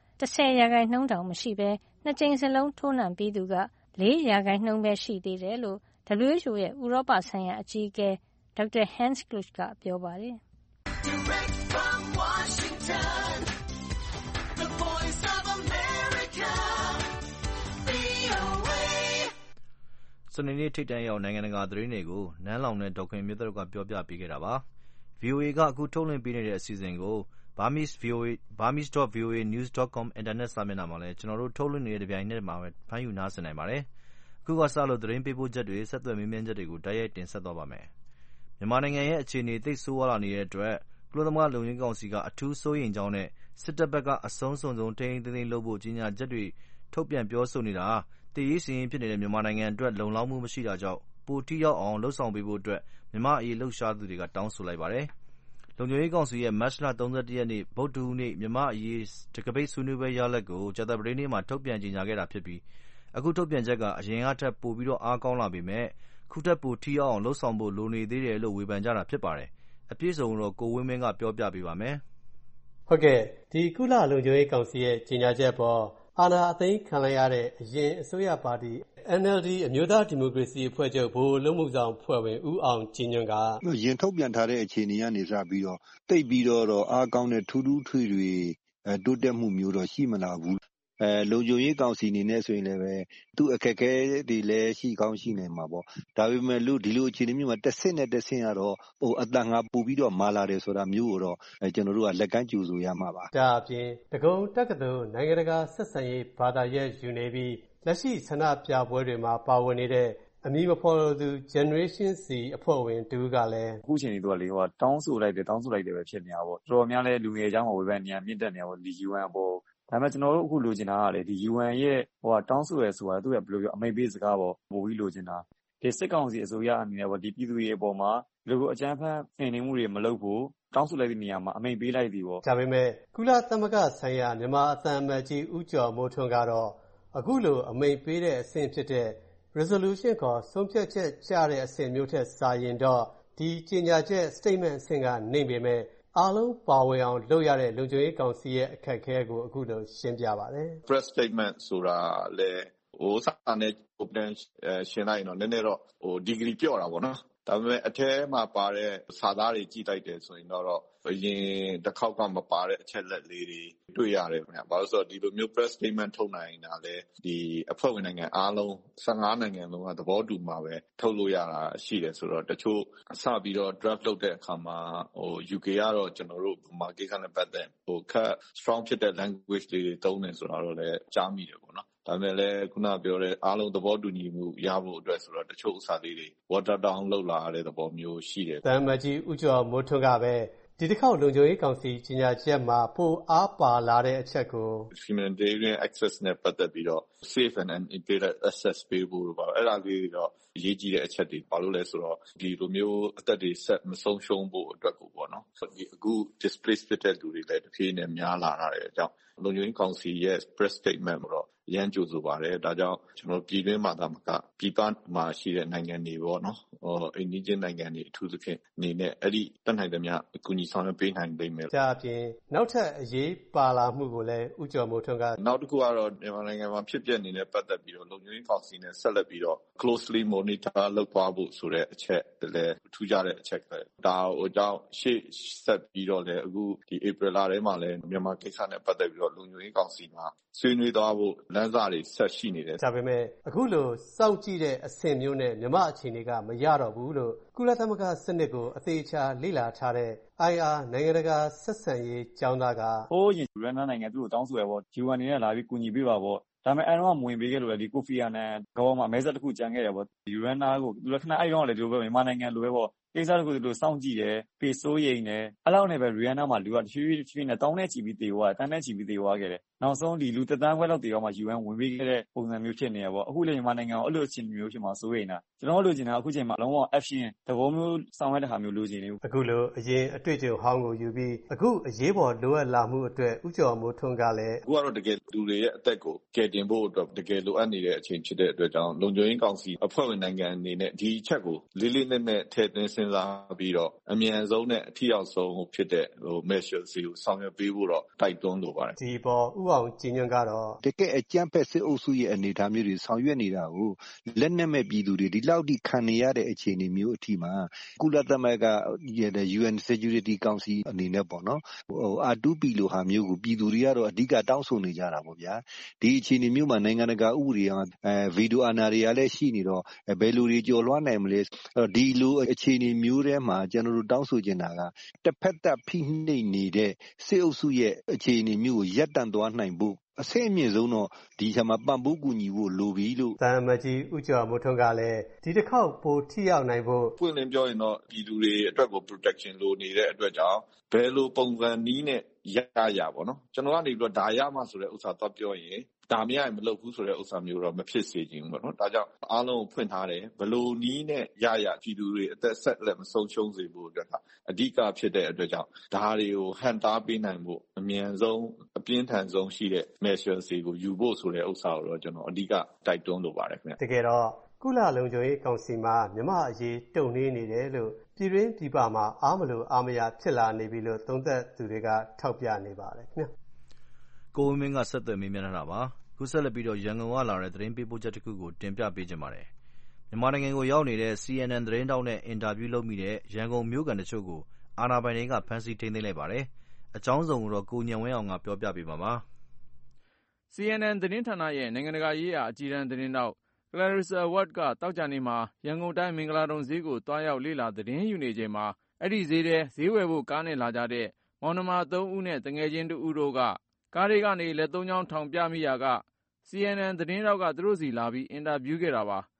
10%တောင်မရှိဘဲ2ကြိမ်စလုံးထိုးနှံပြီးသူက4%ပဲရှိသေးတယ်လို့ WHO ရဲ့ဥရောပဆိုင်ရာအကြီးအကဲ Dr. Hans Kluge ကပြောပါတယ်။ Direct from Washington, the voice of America, VOA. စနေနေ့ထိပ်တန်းရောက်နိုင်ငံတကာသတင်းတွေကိုနန်းလောင်နဲ့ဒေါက်ခင်မြတ်တို့ကပြောပြပေးခဲ့တာပါ။ VOA ကအခုထုတ်လွှင့်ပေးနေတဲ့အစီအစဉ်ကို burmese.voanews.com အင်တာနက်စာမျက်နှာမှာလည်းကျွန်တော်တို့ထုတ်လွှင့်နေတဲ့တပြိုင်နက်မှာပဲဖမ်းယူနားဆင်နိုင်ပါတယ်။အခုကစလို့သတင်းပေးပို့ချက်တွေဆက်သွယ်မေးမြန်းချက်တွေကိုတိုက်ရိုက်တင်ဆက်သွားပါမယ်။မြန်မာနိုင်ငံရဲ့အခြေအနေသိပ်ဆိုးဝါးလာနေတဲ့အတွက်ကုလသမဂ္ဂလုံခြုံရေးကောင်စီကအထူးစိုးရိမ်ကြောင်းနဲ့စစ်တပ်ဘက်ကအဆုံးစွန်ဆုံးထိန်းသိမ်းသိမ်းလုပ်ဖို့ကြီးညာချက်တွေထုတ်ပြန်ပြောဆိုနေတာတည်ရေးစီရင်ဖြစ်နေတဲ့မြန်မာနိုင်ငံအတွက်လုံလောက်မှုမရှိတာကြောင့်ပိုထိရောက်အောင်လှုပ်ဆောင်ပေးဖို့အတွက်မြန်မာအရေးလှုပ်ရှားသူတွေကတောင်းဆိုလိုက်ပါတယ်။လုံခြုံရေးကောင်စီရဲ့မတ်လ31ရက်နေ့ဗုဒ္ဓဟူးနေ့မြန်မာအရေးတကပိတ်ဆွေးနွေးပွဲရလဒ်ကိုကြာသပတေးနေ့မှာထုတ်ပြန်ကြေညာခဲ့တာဖြစ်ပြီးအခုထုတ်ပြန်ချက်ကအရင်ကထက်ပိုပြီးအားကောင်းလာပေမဲ့ခုထက်ပိုထိရောက်အောင်လှုပ်ဆောင်ဖို့လိုနေသေးတယ်လို့ဝေဖန်ကြတာဖြစ်ပါတယ်။အပြည့်အစုံတော့ကိုဝင်းမင်းကပြောပြပေးပါမယ်။ဟုတ်ကဲ့ဒီကုလလုံခြုံရေးကောင်စီရဲ့ကြေညာချက်ပေါ်အာဏာအသိမ်းခံလိုက်ရတဲ့အရင်အစိုးရပါတီ NLD အမျိုးသားဒီမိုကရေစီအဖွဲ့ချုပ်ဗဟိုအလုပ်မှုဆောင်ဖွဲ့ဝင်ဦးအောင်ကြည်ညွန့်ကရင်ထုတ်ပြန်ထားတဲ့အခြေအနေကနေစပြီးတော့တိတ်ပြီးတော့အားကောင်းတဲ့ထူးထူးထွေထွေတိုးတက်မှုမျိုးတော့ရှိမလာဘူးလုံခြုံရေးကောင်စီအနေနဲ့ဆိုရင်လည်းပဲသူ့အခက်အခဲတွေလည်းရှိကောင်းရှိနိုင်မှာပေါ့ဒါပေမဲ့လို့ဒီလိုအခြေအနေမျိုးမှာတစ်ဆင့်နဲ့တစ်ဆင့်ကတော့အတန်ငါပို့ပြီးတော့မာလာတယ်ဆိုတာမျိုးကိုတော့ကျွန်တော်တို့ကလက်ကမ်းကြိုဆိုရမှာပါဒါအပြင်ဒဂုံတက္ကသိုလ်နိုင်ငံတကာဆက်ဆံရေးဘာသာရပ်ယူနေပြီးလက်ရှိဆန္ဒပြပွဲတွေမှာပါဝင်နေတဲ့အမည်မဖော်လိုသူ Generation Z အဖွဲ့ဝင်တဦးကလည်းအခုချိန်ဒီတော့လေတောင်းဆိုလိုက်တယ်ပဲဖြစ်နေတာပေါ့တော်တော်များလဲလူငယ်အကြောင်းကိုဝေဖန်နေရမြင့်တက်နေပေါ့ဒီ UN အပေါ်ဒါပေမဲ့ကျွန်တော်တို့အခုလိုချင်တာကလေဒီ UN ရဲ့တောင်းဆိုရဲဆိုတာသူကဘယ်လိုပြောအမိန့်ပေးစကားပေါ့ပို့ပြီးလိုချင်တာဒီစစ်ကောင်စီအစိုးရအနေနဲ့ပေါ့ဒီပြည်သူတွေအပေါ်မှာဒီလိုအကြမ်းဖက်နှိမ်နင်းမှုတွေမလုပ်ဖို့တောင်းဆိုလိုက်တဲ့နေရာမှာအမိန့်ပေးလိုက်ပြီပေါ့ဒါပေမဲ့ကုလသမဂ္ဂဆိုင်ရာမြန်မာအသံအမတ်ကြီးဦးကျော်မိုးထွန်းကတော့အခုလိုအမိန့်ပေးတဲ့အဆင့်ဖြစ်တဲ့ resolution ခေါ်ဆုံးဖြတ်ချက်ကျတဲ့အဆင့်မျိုးထက်စာရင်တော့ဒီကြေညာချက် statement အဆင့်ကနေပေမဲ့အားလုံးပါဝင်အောင်လုပ်ရတဲ့လုံခြုံရေးကောင်စီရဲ့အခက်အခဲကိုအခုလိုရှင်းပြပါတယ် press statement ဆိုတာလေစာနဲ့ open ရှင်းလိုက်ရင်တော့နည်းနည်းတော့degree ပြော့တာပေါ့နော်ဒါပေမဲ့အထဲမှာပါတဲ့စာသားတွေကြည့်လိုက်တယ်ဆိုရင်တော့အရင်တစ်ခေါက်ကမပါတဲ့အချက်လက်လေးတွေတွေ့ရတယ်ခင်ဗျာဘာလို့ဆိုတော့ဒီလိုမျိုး press statement ထုတ်နိုင်တာလေဒီအဖွဲ့ဝင်နိုင်ငံအားလုံး15နိုင်ငံလုံးကသဘောတူမှာပဲထုတ်လို့ရတာရှိတယ်ဆိုတော့တချို့စပြီးတော့ draft လုပ်တဲ့အခါမှာUK ကတော့ကျွန်တော်တို့ဗမာကိစ္စနဲ့ပတ်သက်ခက် strong ဖြစ်တဲ့ language လေးတွေသုံးနေဆိုတော့လည်းကြားမိတယ်ပေါ့နော်ဒါပေမဲ့လည်းခုနပြောတဲ့အားလုံးသဘောတူညီမှုရဖို့အတွက်ဆိုတော့တချို့ဥစ္စာလေးတွေ water down လုပ်လာတဲ့သဘောမျိုးရှိတယ်။တမ်မကြီးဦးကျော်မိုးထွန်းကပဲဒီတစ်ခေါက်လုံခြုံရေးကောင်စီကြီးညာချက်မှာပိုအားပါလာတဲ့အချက်ကို humanitarian access နဲ့ပတ်သက်ပြီးတော့ safe and unimpeded access ပေးဖို့တော့အဲ့ဒါလေးတွေတော့အရေးကြီးတဲ့အချက်တွေဘာလို့လဲဆိုတော့ဒီလိုမျိုးအသက်တွေဆက်မဆုံးရှုံးဖို့အတွက်ကိုပေါ့နော်ဒီအခု displaced ဖြစ်တဲ့လူတွေလည်းတစ်ဖြည်းနဲ့များလာတဲ့အကြောင်းလုံခြုံရေးကောင်စီရဲ့ press statement တော့ရန်ကြိုဆိုပါတယ်ဒါကြောင့်ကျွန်တော်ပြည်တွင်းမှာသာမကပြည်ပမှာရှိတဲ့နိုင်ငံတွေပေါ့နော်အိန္ဒိယနိုင်ငံတွေအထူးသဖြင့်အနေနဲ့အဲ့ဒီတတ်နိုင်သမျှအကူအညီဆောင်ရွက်ပေးနိုင်လိမ့်မယ်ဒါအပြင်နောက်ထပ်အရေးပါလာမှုကိုလည်းဦးကျော်မိုးထွန်းကနောက်တစ်ခုကတော့မြန်မာနိုင်ငံမှာဖြစ်ပျက်နေတဲ့ပတ်သက်ပြီးတော့လုံခြုံရေးကောင်စီနဲ့ဆက်လက်ပြီးတော့ closely monitor လုပ်သွားဖို့ဆိုတဲ့အချက်လည်းထူးခြားတဲ့အချက်ပဲဒါအကြောင်းရှေ့ဆက်ပြီးတော့လည်းအခုဒီ April လထဲမှာလည်းမြန်မာကိစ္စနဲ့ပတ်သက်ပြီးတော့လုံခြုံရေးကောင်စီမှာဆွေးနွေးသွားဖို့လမ်းစာတွေဆက်ရှိနေတယ်ဒါပေမဲ့အခုလိုစောင့်ကြည့်တဲ့အဆင့်မျိုးနဲ့မြန်မာအခြေအနေကမရတော့ဘူးလို့ကုလသမဂ္ဂစနစ်ကိုအသေးချာလေ့လာထားတဲ့ IR နိုင်ငံတကာဆက်ဆံရေးကျောင်းသားကဟိုးရင်ရန်နာနိုင်ငံသူ့ကိုတောင်းဆိုရပေါ့ UN နေနဲ့လာပြီးကူညီပေးပါပေါ့ဒါပေမဲ့အဲ့တော့မဝင်ပေးခဲ့လို့လေဒီကိုဖီအာနန်ကောမှာမဲဆက်တစ်ခုကြံခဲ့ရပေါ့ဒီရန်နာကိုသူလည်းခဏအဲ့တော့လေဒီလိုပဲမြန်မာနိုင်ငံလိုပဲပေါ့ကိစ္စတခုသူတို့စောင့်ကြည့်တယ်ပေစိုးရိမ်တယ်အဲ့လောက်နဲ့ပဲရီယန်နာမှာလူကတဖြည်းဖြည်းနဲ့တောင်းနဲ့ချီပြီးတေသွားတယ်တန်းနဲ့ချီပြီးတေသွားခဲ့တယ်နောက်ဆုံးဒီလူတသန်းခွဲလောက်တေသွားမှ UN ဝင်ပေးခဲ့တဲ့ပုံစံမျိုးဖြစ်နေရပေါ့အခုလေမြန်မာနိုင်ငံကအဲ့လိုအခြေအနေမျိုးဖြစ်မှာစိုးရိမ်တာကျွန်တော်လိုချင်တာအခုချိန်မှာလုံးဝ action သဘောမျိုးဆောင်ရွက်တဲ့ဟာမျိုးလိုချင်နေအခုလိုအရင်အတွေ့အကြုံဟောင်းကိုယူပြီးအခုအရေးပေါ်လိုအပ်လာမှုအတွက်ဦးကျော်မိုးထွန်းကလည်းအခုကတော့တကယ်လူတွေရဲ့အသက်ကိုကယ်တင်ဖို့အတွက်တကယ်လိုအပ်နေတဲ့အချိန်ဖြစ်တဲ့အတွက်ကြောင့်လုံခြုံရေးကောင်စီအဖွဲ့ဝင်နိုင်ငံအနေနဲ့ဒီအချက်ကိုလေးလေးနက်နက်ထည့်သွင်းစဉ်းစားပြီးတော့အမြန်ဆုံးနဲ့အထီရောက်ဆုံးဖြစ်တဲ့measures ကိုဆောင်ရွက်ပေးဖို့တော့တိုက်တွန်းလိုပါတယ်ဒီပေါ်ဥအောင်ကြည်ညွန့်ကတော့တကယ်အကြမ်းဖက်စစ်အုပ်စုရဲ့အနေအထားမျိုးတွေဆောင်ရွက်နေတာကိုလက်နက်မဲ့ပြည်သူတွေဒီလောက်ထိခံနေရတဲ့အခြေအနေမျိုးအထိမှာကုလသမဂ္ဂ UN Security Council အနေနဲ့ပေါ့နော်R2P လိုဟာမျိုးကိုပြည်သူတွေကတော့အဓိကတောင်းဆိုနေကြတာပေါ့ဗျာဒီအခြေအနေမျိုးမှာနိုင်ငံတကာဥပဒေကဗီဒီယိုအာဏာတွေကလည်းရှိနေတော့ဘယ်လိုတွေကြော်လွှားနိုင်မလဲဒီလိုအခြေအနေမျိုးထဲမှာကျွန်တော်တို့တောင်းဆိုချင်တာကတစ်ဖက်သက်ဖိနှိပ်နေတဲ့စစ်အုပ်စုရဲ့အခြေအနေမျိုးကိုရပ်တန့်သွားနိုင်ဖို့အဆင့်အမြင့်ဆုံးတော့ဒီချက်မှာပံ့ပိုးကူညီဖို့လိုပြီလို့တမ်မကြီးဦးကျော်မိုးထွန်းကလည်းဒီတစ်ခေါက်ပိုထိရောက်နိုင်ဖို့ပွင့်လင်းပြောရင်တော့ပြည်သူတွေအတွက်ကို protection လိုနေတဲ့အတွက်ကြောင့်ဘယ်လိုပုံစံနည်းနဲ့ရပါတော့ကျွန်တော်ကနေပြီးတော့ဒါရမှဆိုတဲ့ဥစ္စာတော့ပြောရင်ဒါမရရင်မလုပ်ဘူးဆိုတဲ့ဥစ္စာမျိုးတော့မဖြစ်စေချင်ဘူးပေါ့နော်ဒါကြောင့်အားလုံးကိုဖွင့်ထားတယ်ဘလို့နီးနဲ့ရပြည်သူတွေအသက်ဆက်လက်မဆုံးရှုံးစေဖို့အတွက်ကအဓိကဖြစ်တဲ့အတွက်ကြောင့်ဒါတွေကိုဟန်တားပေးနိုင်ဖို့အမြန်ဆုံးအပြင်းထန်ဆုံးရှိတဲ့ measures တွေကိုယူဖို့ဆိုတဲ့ဥစ္စာကိုတော့ကျွန်တော်အဓိကတိုက်တွန်းလိုပါတယ်ခင်ဗျတကယ်တော့ကုလလုံခြုံရေးကောင်စီမှာမြန်မာအရေးတုံ့နှေးနေတယ်လို့ပြည်တွင်းပြည်ပမှာအားမလို့အားမရဖြစ်လာနေပြီလို့သုံးသပ်သူတွေကထောက်ပြနေပါတယ်ခင်ဗျကိုဝင်းမင်းကဆက်သွယ်မေးမြန်းထားတာပါခုဆက်လက်ပြီးတော့ရန်ကုန်ကလာတဲ့သတင်းပေးပို့ချက်တစ်ခုကိုတင်ပြပေးချင်ပါတယ်မြန်မာနိုင်ငံကိုရောက်နေတဲ့ CNN သတင်းတောက်နဲ့အင်တာဗျူးလုပ်မိတဲ့ရန်ကုန်မြို့ကန်တချို့ကိုအာဏာပိုင်တွေကဖမ်းဆီးထိန်းသိမ်းလိုက်ပါတယ်အကြောင်းစုံကိုတော့ကိုညံဝင်းအောင်ကပြောပြပေးပါမယ် CNN သတင်းဌာနရဲ့နိုင်ငံတကာရေးရာအကြီးတန်းသတင်းတောက် Clarissa Ward ကတောက်ကြနေမှာရန်ကုန်တိုင်းမင်္ဂလာတုံဈေးကိုတွားရောက်လေ့လာသတင်းယူနေချိန်မှာအဲ့ဒီဈေးထဲဈေးဝယ်ဖို့ကားနဲ့လာကြတဲ့မောင်နှမ3ဦးနဲ့တငယ်ချင်း2ဦးတို့ကကားတွေကနေလက်သုံးချောင်းထောင်ပြမိရာက CNN သတင်းတောက်ကသူတို့စီလာပြီးအင်တာဗျူးခဲ့တာပါ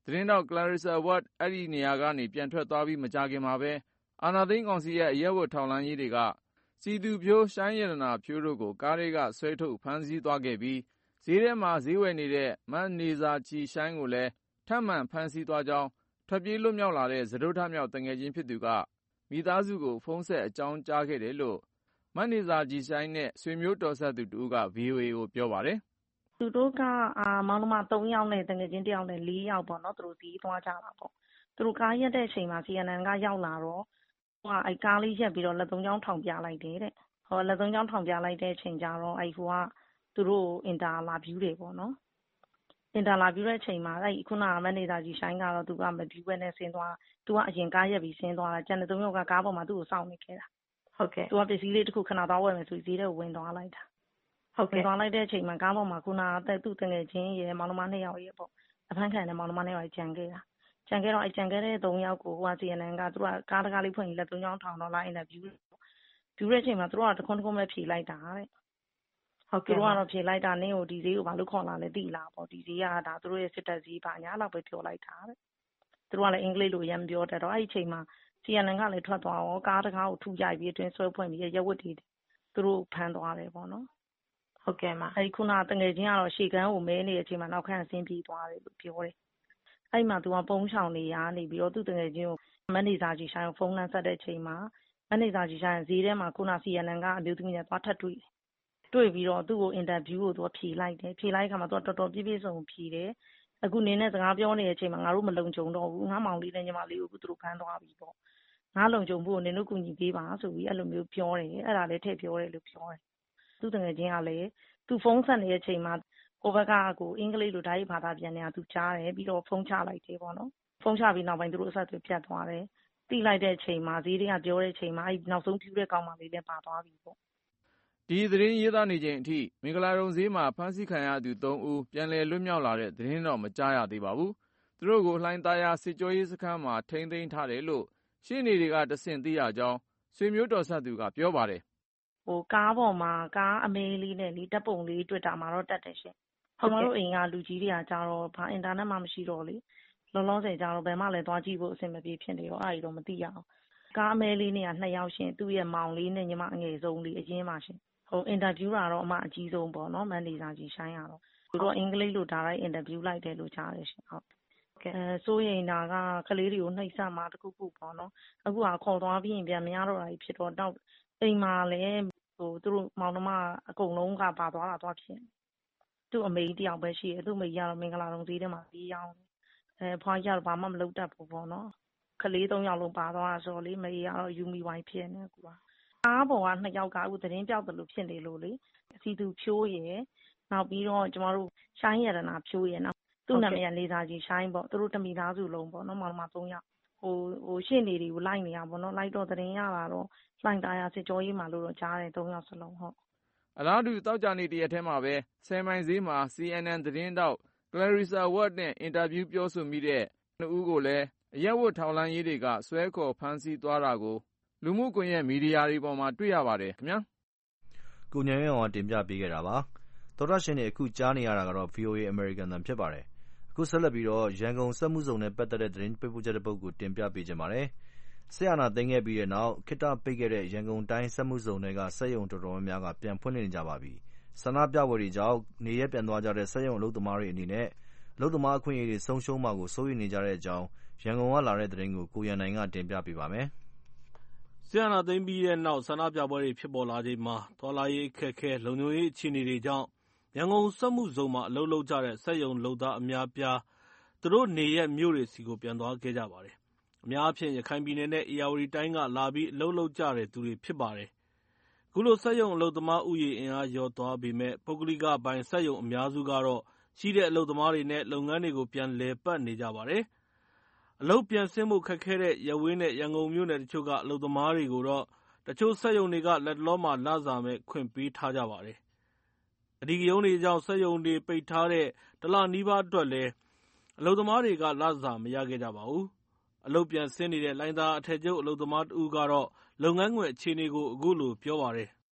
သတင်းထောက် Clarissa Ward အဲ့ဒီနေရာကနေပြန်ထွက်သွားပြီးမကြာခင်မှာပဲအာဏာသိမ်းကောင်စီရဲ့အရပ်ဝတ်ထောက်လှမ်းရေးတွေကစီသူဖြိုးရှိုင်းရတနာဖြိုးတို့ကိုကားတွေကဆွဲထုတ်ဖမ်းဆီးသွားခဲ့ပြီးဈေးထဲမှာဈေးဝယ်နေတဲ့မနေဇာချီရှိုင်းကိုလည်းထပ်မံဖမ်းဆီးသွားကြောင်းထွက်ပြေးလွတ်မြောက်လာတဲ့စတုထမြောက်တငယ်ချင်းဖြစ်သူကမိသားစုကိုဖုန်းဆက်အကြောင်းကြားခဲ့တယ်လို့မနေဇာချီရှိုင်းနဲ့ဆွေမျိုးတော်ဆက်သူတူက VOA ကိုပြောပါတယ်သူတို့ကမောင်နှမ3ယောက်နဲ့တငယ်ချင်း1ယောက်နဲ့4ယောက်ပေါ့နော်သူတို့ဈေးသွားကြတာပေါ့သူတို့ကားရက်တဲ့အချိန်မှာ CNN ကရောက်လာတော့အဲကားလေးရက်ပြီးတော့လက်သုံးချောင်းထောင်ပြလိုက်တယ်တဲ့လက်သုံးချောင်းထောင်ပြလိုက်တဲ့အချိန်ကျတော့ဟိုကသူတို့အင်တာလာဗျူးတယ်ပေါ့နော်အင်တာလာဗျူးတဲ့အချိန်မှာခုနကမနေသာကြီးရှိုင်းကတော့သူကမဗျူးပဲနဲ့ဆင်းသွားသူကအရင်ကားရက်ပြီးဆင်းသွားတာကျန်တဲ့3ယောက်ကကားပေါ်မှာသူ့ကိုစောင့်နေခဲ့တာဟုတ်ကဲ့သူကပစ္စည်းလေးတစ်ခုခဏသွားဝယ်မယ်ဆိုပြီးဈေးထဲဝင်သွားလိုက်တာဟုတ်ကဲ့သွားလိုက်တဲ့အချိန်မှာကားပေါ်မှာခုနကသူ့တငယ်ချင်းရယ်မောင်နှမ2ယောက်ရယ်ပေါ့အဖမ်းခံတဲ့မောင်နှမ2ယောက်ကြံခဲ့တာကြံခဲ့တော့ကြံခဲ့တဲ့3ယောက်ကိုCNN ကသူကကားတကားလေးဖွင့်ပြီးလက်3ချောင်းထောင်တော့လာအင်တာဗျူးတဲ့အချိန်မှာသူတို့ကတခွန်းပဲဖြေလိုက်တာတဲ့ဟုတ်ကဲ့သူတို့ကတော့ဖြေလိုက်တာနင်းကိုဒီဈေးကိုဘာလို့ခေါ်လာလဲသိလားပေါ့ဒီဈေးကဒါသူတို့ရဲ့စစ်တပ်ဈေးပါညာလောက်ပဲပြောလိုက်တာတဲ့သူတို့ကလည်းအင်္ဂလိပ်လိုရမ်းပြောတတ်တော့အဲ့ဒီအချိန်မှာ CNN ကလည်းထွက်သွားရောကားတကားကိုထူရိုက်ပြီးအတွင်းဆွဲဖွင့်ပြီးရက်ဝတ်တွေသူတို့ဖမ်းသွားတယ်ပေါ့နော်ဟုတ်ကဲ့မှာအဲ့ဒီခုနတငယ်ချင်းကတော့ရှေ့ကန်းကိုမဲနေတဲ့အချိန်မှာနောက်ခန်းဆင်းပြေးသွားတယ်လို့ပြောတယ်အဲ့မှာသူကပုံးချောင်နေရနေပြီးတော့သူ့တငယ်ချင်းကိုမနေစာကြီးဆိုင်ကိုဖုန်းလမ်းဆက်တဲ့အချိန်မှာမနေစာကြီးဆိုင်ဈေးထဲမှာခုန CNN ကအမျိုးသမီးနဲ့သွားထပ်တွေ့ပြီးတော့သူ့ကိုအင်တာဗျူးကိုသူကဖြေလိုက်တယ်ဖြေလိုက်ခါမှာသူကတော်တော်ပြည့်ပြည့်စုံဖြေတယ်အခုနင်းနဲ့စကားပြောနေတဲ့အချိန်မှာငါတို့မလုံခြုံတော့ဘူးငါမောင်လေးနဲ့ညီမလေးကိုသူတို့ဖမ်းသွားပြီပေါ့ငါလုံခြုံဖို့နင်တို့ကူညီပေးပါဆိုပြီးအဲ့လိုမျိုးပြောတယ်အဲ့ဒါလည်းထည့်ပြောတယ်လို့ပြောတယ်သူ့တငယ်ချင်းကလည်းသူဖုန်းဆက်နေတဲ့အချိန်မှာကိုဘက်ကကိုအင်္ဂလိပ်လိုဓာတ်ရိုက်ဘာသာပြန်နေတာသူကြားတယ်ပြီးတော့ဖုန်းချလိုက်တယ်ပေါ့နော်ဖုန်းချပြီးနောက်ပိုင်းသူတို့အဆက်အသွယ်ပြတ်သွားတယ်တိလိုက်တဲ့အချိန်မှာဈေးတွေကပြောတဲ့အချိန်မှာအဲ့နောက်ဆုံးပြူတဲ့ကောင်မလေးလည်းပါသွားပြီပေါ့ဒီသတင်းရေးသားနေချိန်အထိမင်္ဂလာတုံဈေးမှာဖမ်းဆီးခံရသူ3ဦးပြန်လည်လွတ်မြောက်လာတဲ့သတင်းတော့မကြားရသေးပါဘူးသူတို့ကိုလှိုင်းသားရစစ်ကြောရေးစခန်းမှာထိန်းသိမ်းထားတယ်လို့ရှင်းနေတွေကတဆင့်သိရကြောင်းဆွေမျိုးတော်ဆက်သူကပြောပါတယ်ကားပေါ်မှာကားအမေးလေးနဲ့လေတပ်ပုံလေးတွေ့တာမှာတော့တက်တယ်ရှင်ကျွန်တော်တို့အိမ်ကလူကြီးတွေကကြတော့ဘာအင်တာနက်မှမရှိတော့လေလုံးလုံးဆယ်ကြတော့ဘယ်မှလည်းသွားကြည့်ဖို့အဆင်မပြေဖြစ်နေတော့အဲ့ဒီတော့မသိရအောင်ကားအမဲလေးနဲ့က2ယောက်ရှင်သူ့ရဲ့မောင်လေးနဲ့ညီမအငယ်ဆုံးလေးအရင်မှရှင်အင်တာဗျူးတာတော့အမအကြီးဆုံးပေါ့နော်မန်နေဂျာကြီးရှိုင်းရတော့သူတို့အင်္ဂလိပ်လိုဒါရိုက်အင်တာဗျူးလိုက်တယ်လို့ကြားတယ်ရှင်ဟုတ်စိုးရိမ်တာကကလေးတွေကိုနှိပ်စက်မှာတခုခုပေါ့နော်အခုကခေါ်သွားပြီးရင်ပြန်မရတော့တာဖြစ်တော့တော့အိမ်မှာလည်းသူတို့မောင်နှမအကုန်လုံးကပါသွားတာသွားဖြစ်သူ့အမေတယောက်ပဲရှိတယ်သူ့မိကတော့မင်္ဂလာတုံဈေးထဲမှာပြီးရောင်းဖွားကြတော့ဘာမှမလုပ်တတ်ဘူးပေါ့နော်ကလေး3ယောက်လုံးပါသွားဆိုလေမေကတော့ယူမီဝိုင်းဖြစ်နေကူကအားပေါ်က2ယောက်ကအခုသတင်းပြောက်တယ်လို့ဖြစ်နေလို့လေစီသူဖြိုးရယ်နောက်ပြီးတော့ကျမတို့ရှိုင်းရတနာဖြိုးရယ်နောက်သူ့နာမည်ကနေစာကြီးရှိုင်းပေါ့သူတို့တမိသားစုလုံးပေါ့နော်မောင်နှမ3ယောက်ဟိုရှင်းနေတွေကိုလိုက်နေရပါတော့လိုက်တော့သတင်းရတာတော့လှိုင်းသားရစစ်ကြောရေးမှာလို့တော့ကြားတယ်3ယောက်စလုံးဟုတ်အလားတူတောက်ကြနေတရက်ထဲမှာပဲ10မိုင်ဈေးမှာ CNN သတင်းတောက် Clarissa Ward နဲ့အင်တာဗျူးပြောဆိုမိတဲ့2ဦးကိုလည်းအရက်ဝတ်ထောက်လှမ်းရေးတွေကဆွဲခေါ်ဖမ်းဆီးသွားတာကိုလူမှုကွန်ရက်မီဒီယာတွေပေါ်မှာတွေ့ရပါတယ်ခင်ဗျာကိုဉာဏ်ဝင်းအောင်တင်ပြပေးခဲ့တာပါသောတာရှင်တွေအခုကြားနေရတာကတော့ VOA American တန်ဖြစ်ပါတယ်အခုဆက်လက်ပြီးတော့ရန်ကုန်စက်မှုဇုံနဲ့ပတ်သက်တဲ့သတင်းပေးပို့ချက်တစ်ပုဒ်ကိုတင်ပြပေးခြင်းပါတယ်ဆရာနာသိမ်းခဲ့ပြီးတဲ့နောက်ခေတ္တပိတ်ခဲ့တဲ့ရန်ကုန်တိုင်းစက်မှုဇုံတွေကစက်ရုံတော်တော်များများကပြန်ဖွင့်နေကြပါပြီဆန္ဒပြပွဲတွေကြောင့်နေရက်ပြန်သွားကြတဲ့စက်ရုံအလုပ်သမားတွေအနေနဲ့အလုပ်သမားအခွင့်အရေးတွေဆုံးရှုံးမှာကိုစိုးရိမ်နေကြတဲ့အကြောင်းရန်ကုန်ကလာတဲ့သတင်းကိုကိုရန်နိုင်ကတင်ပြပေးပါမယ်ဆရာနာသိမ်းပြီးတဲ့နောက်ဆန္ဒပြပွဲတွေဖြစ်ပေါ်လာချိန်မှာသွားလာရေးအခက်အခဲလုံခြုံရေးအခြေအနေတွေကြောင့်ရန်ကုန်စက်မှုဇုံမှာအလုပ်လုပ်ကြတဲ့စက်ရုံလုပ်သားအများပြားသူတို့နေရက်မြို့တွေစီကိုပြန်သွားခဲ့ကြပါတယ်အများအပြားရခိုင်ပြည်နယ်နဲ့ဧရာဝတီတိုင်းကလာပြီးအလုပ်လုပ်ကြတဲ့သူတွေဖြစ်ပါတယ်အခုလိုစက်ရုံအလုပ်သမားဥယျာဉ်အင်အားလျော့သွားပေမဲ့ပုဂ္ဂလိကပိုင်စက်ရုံအများစုကတော့ရှိတဲ့အလုပ်သမားတွေနဲ့လုပ်ငန်းတွေကိုပြန်လည်ပတ်နေကြပါတယ်အလုပ်ပြန်ဆင်းဖို့ခက်ခဲတဲ့ရပ်ဝေးနဲ့ရန်ကုန်မြို့နယ်တချို့ကအလုပ်သမားတွေကိုတော့တချို့စက်ရုံတွေကလက်တလောမှာလစာမဲ့ခွင့်ပေးထားကြပါတယ်အဓိကရုဏ်းတွေကြောင့်စက်ရုံတွေပိတ်ထားတဲ့တလနီးပါးအတွက်လည်းအလုပ်သမားတွေကလစာမရခဲ့ကြပါဘူးအလုပ်ပြန်ဆင်းနေတဲ့လိုင်းသားအထည်ချုပ်အလုပ်သမားတဦးကတော့လုပ်ငန်းခွင်အခြေအနေကိုအခုလိုပြောပါတယ်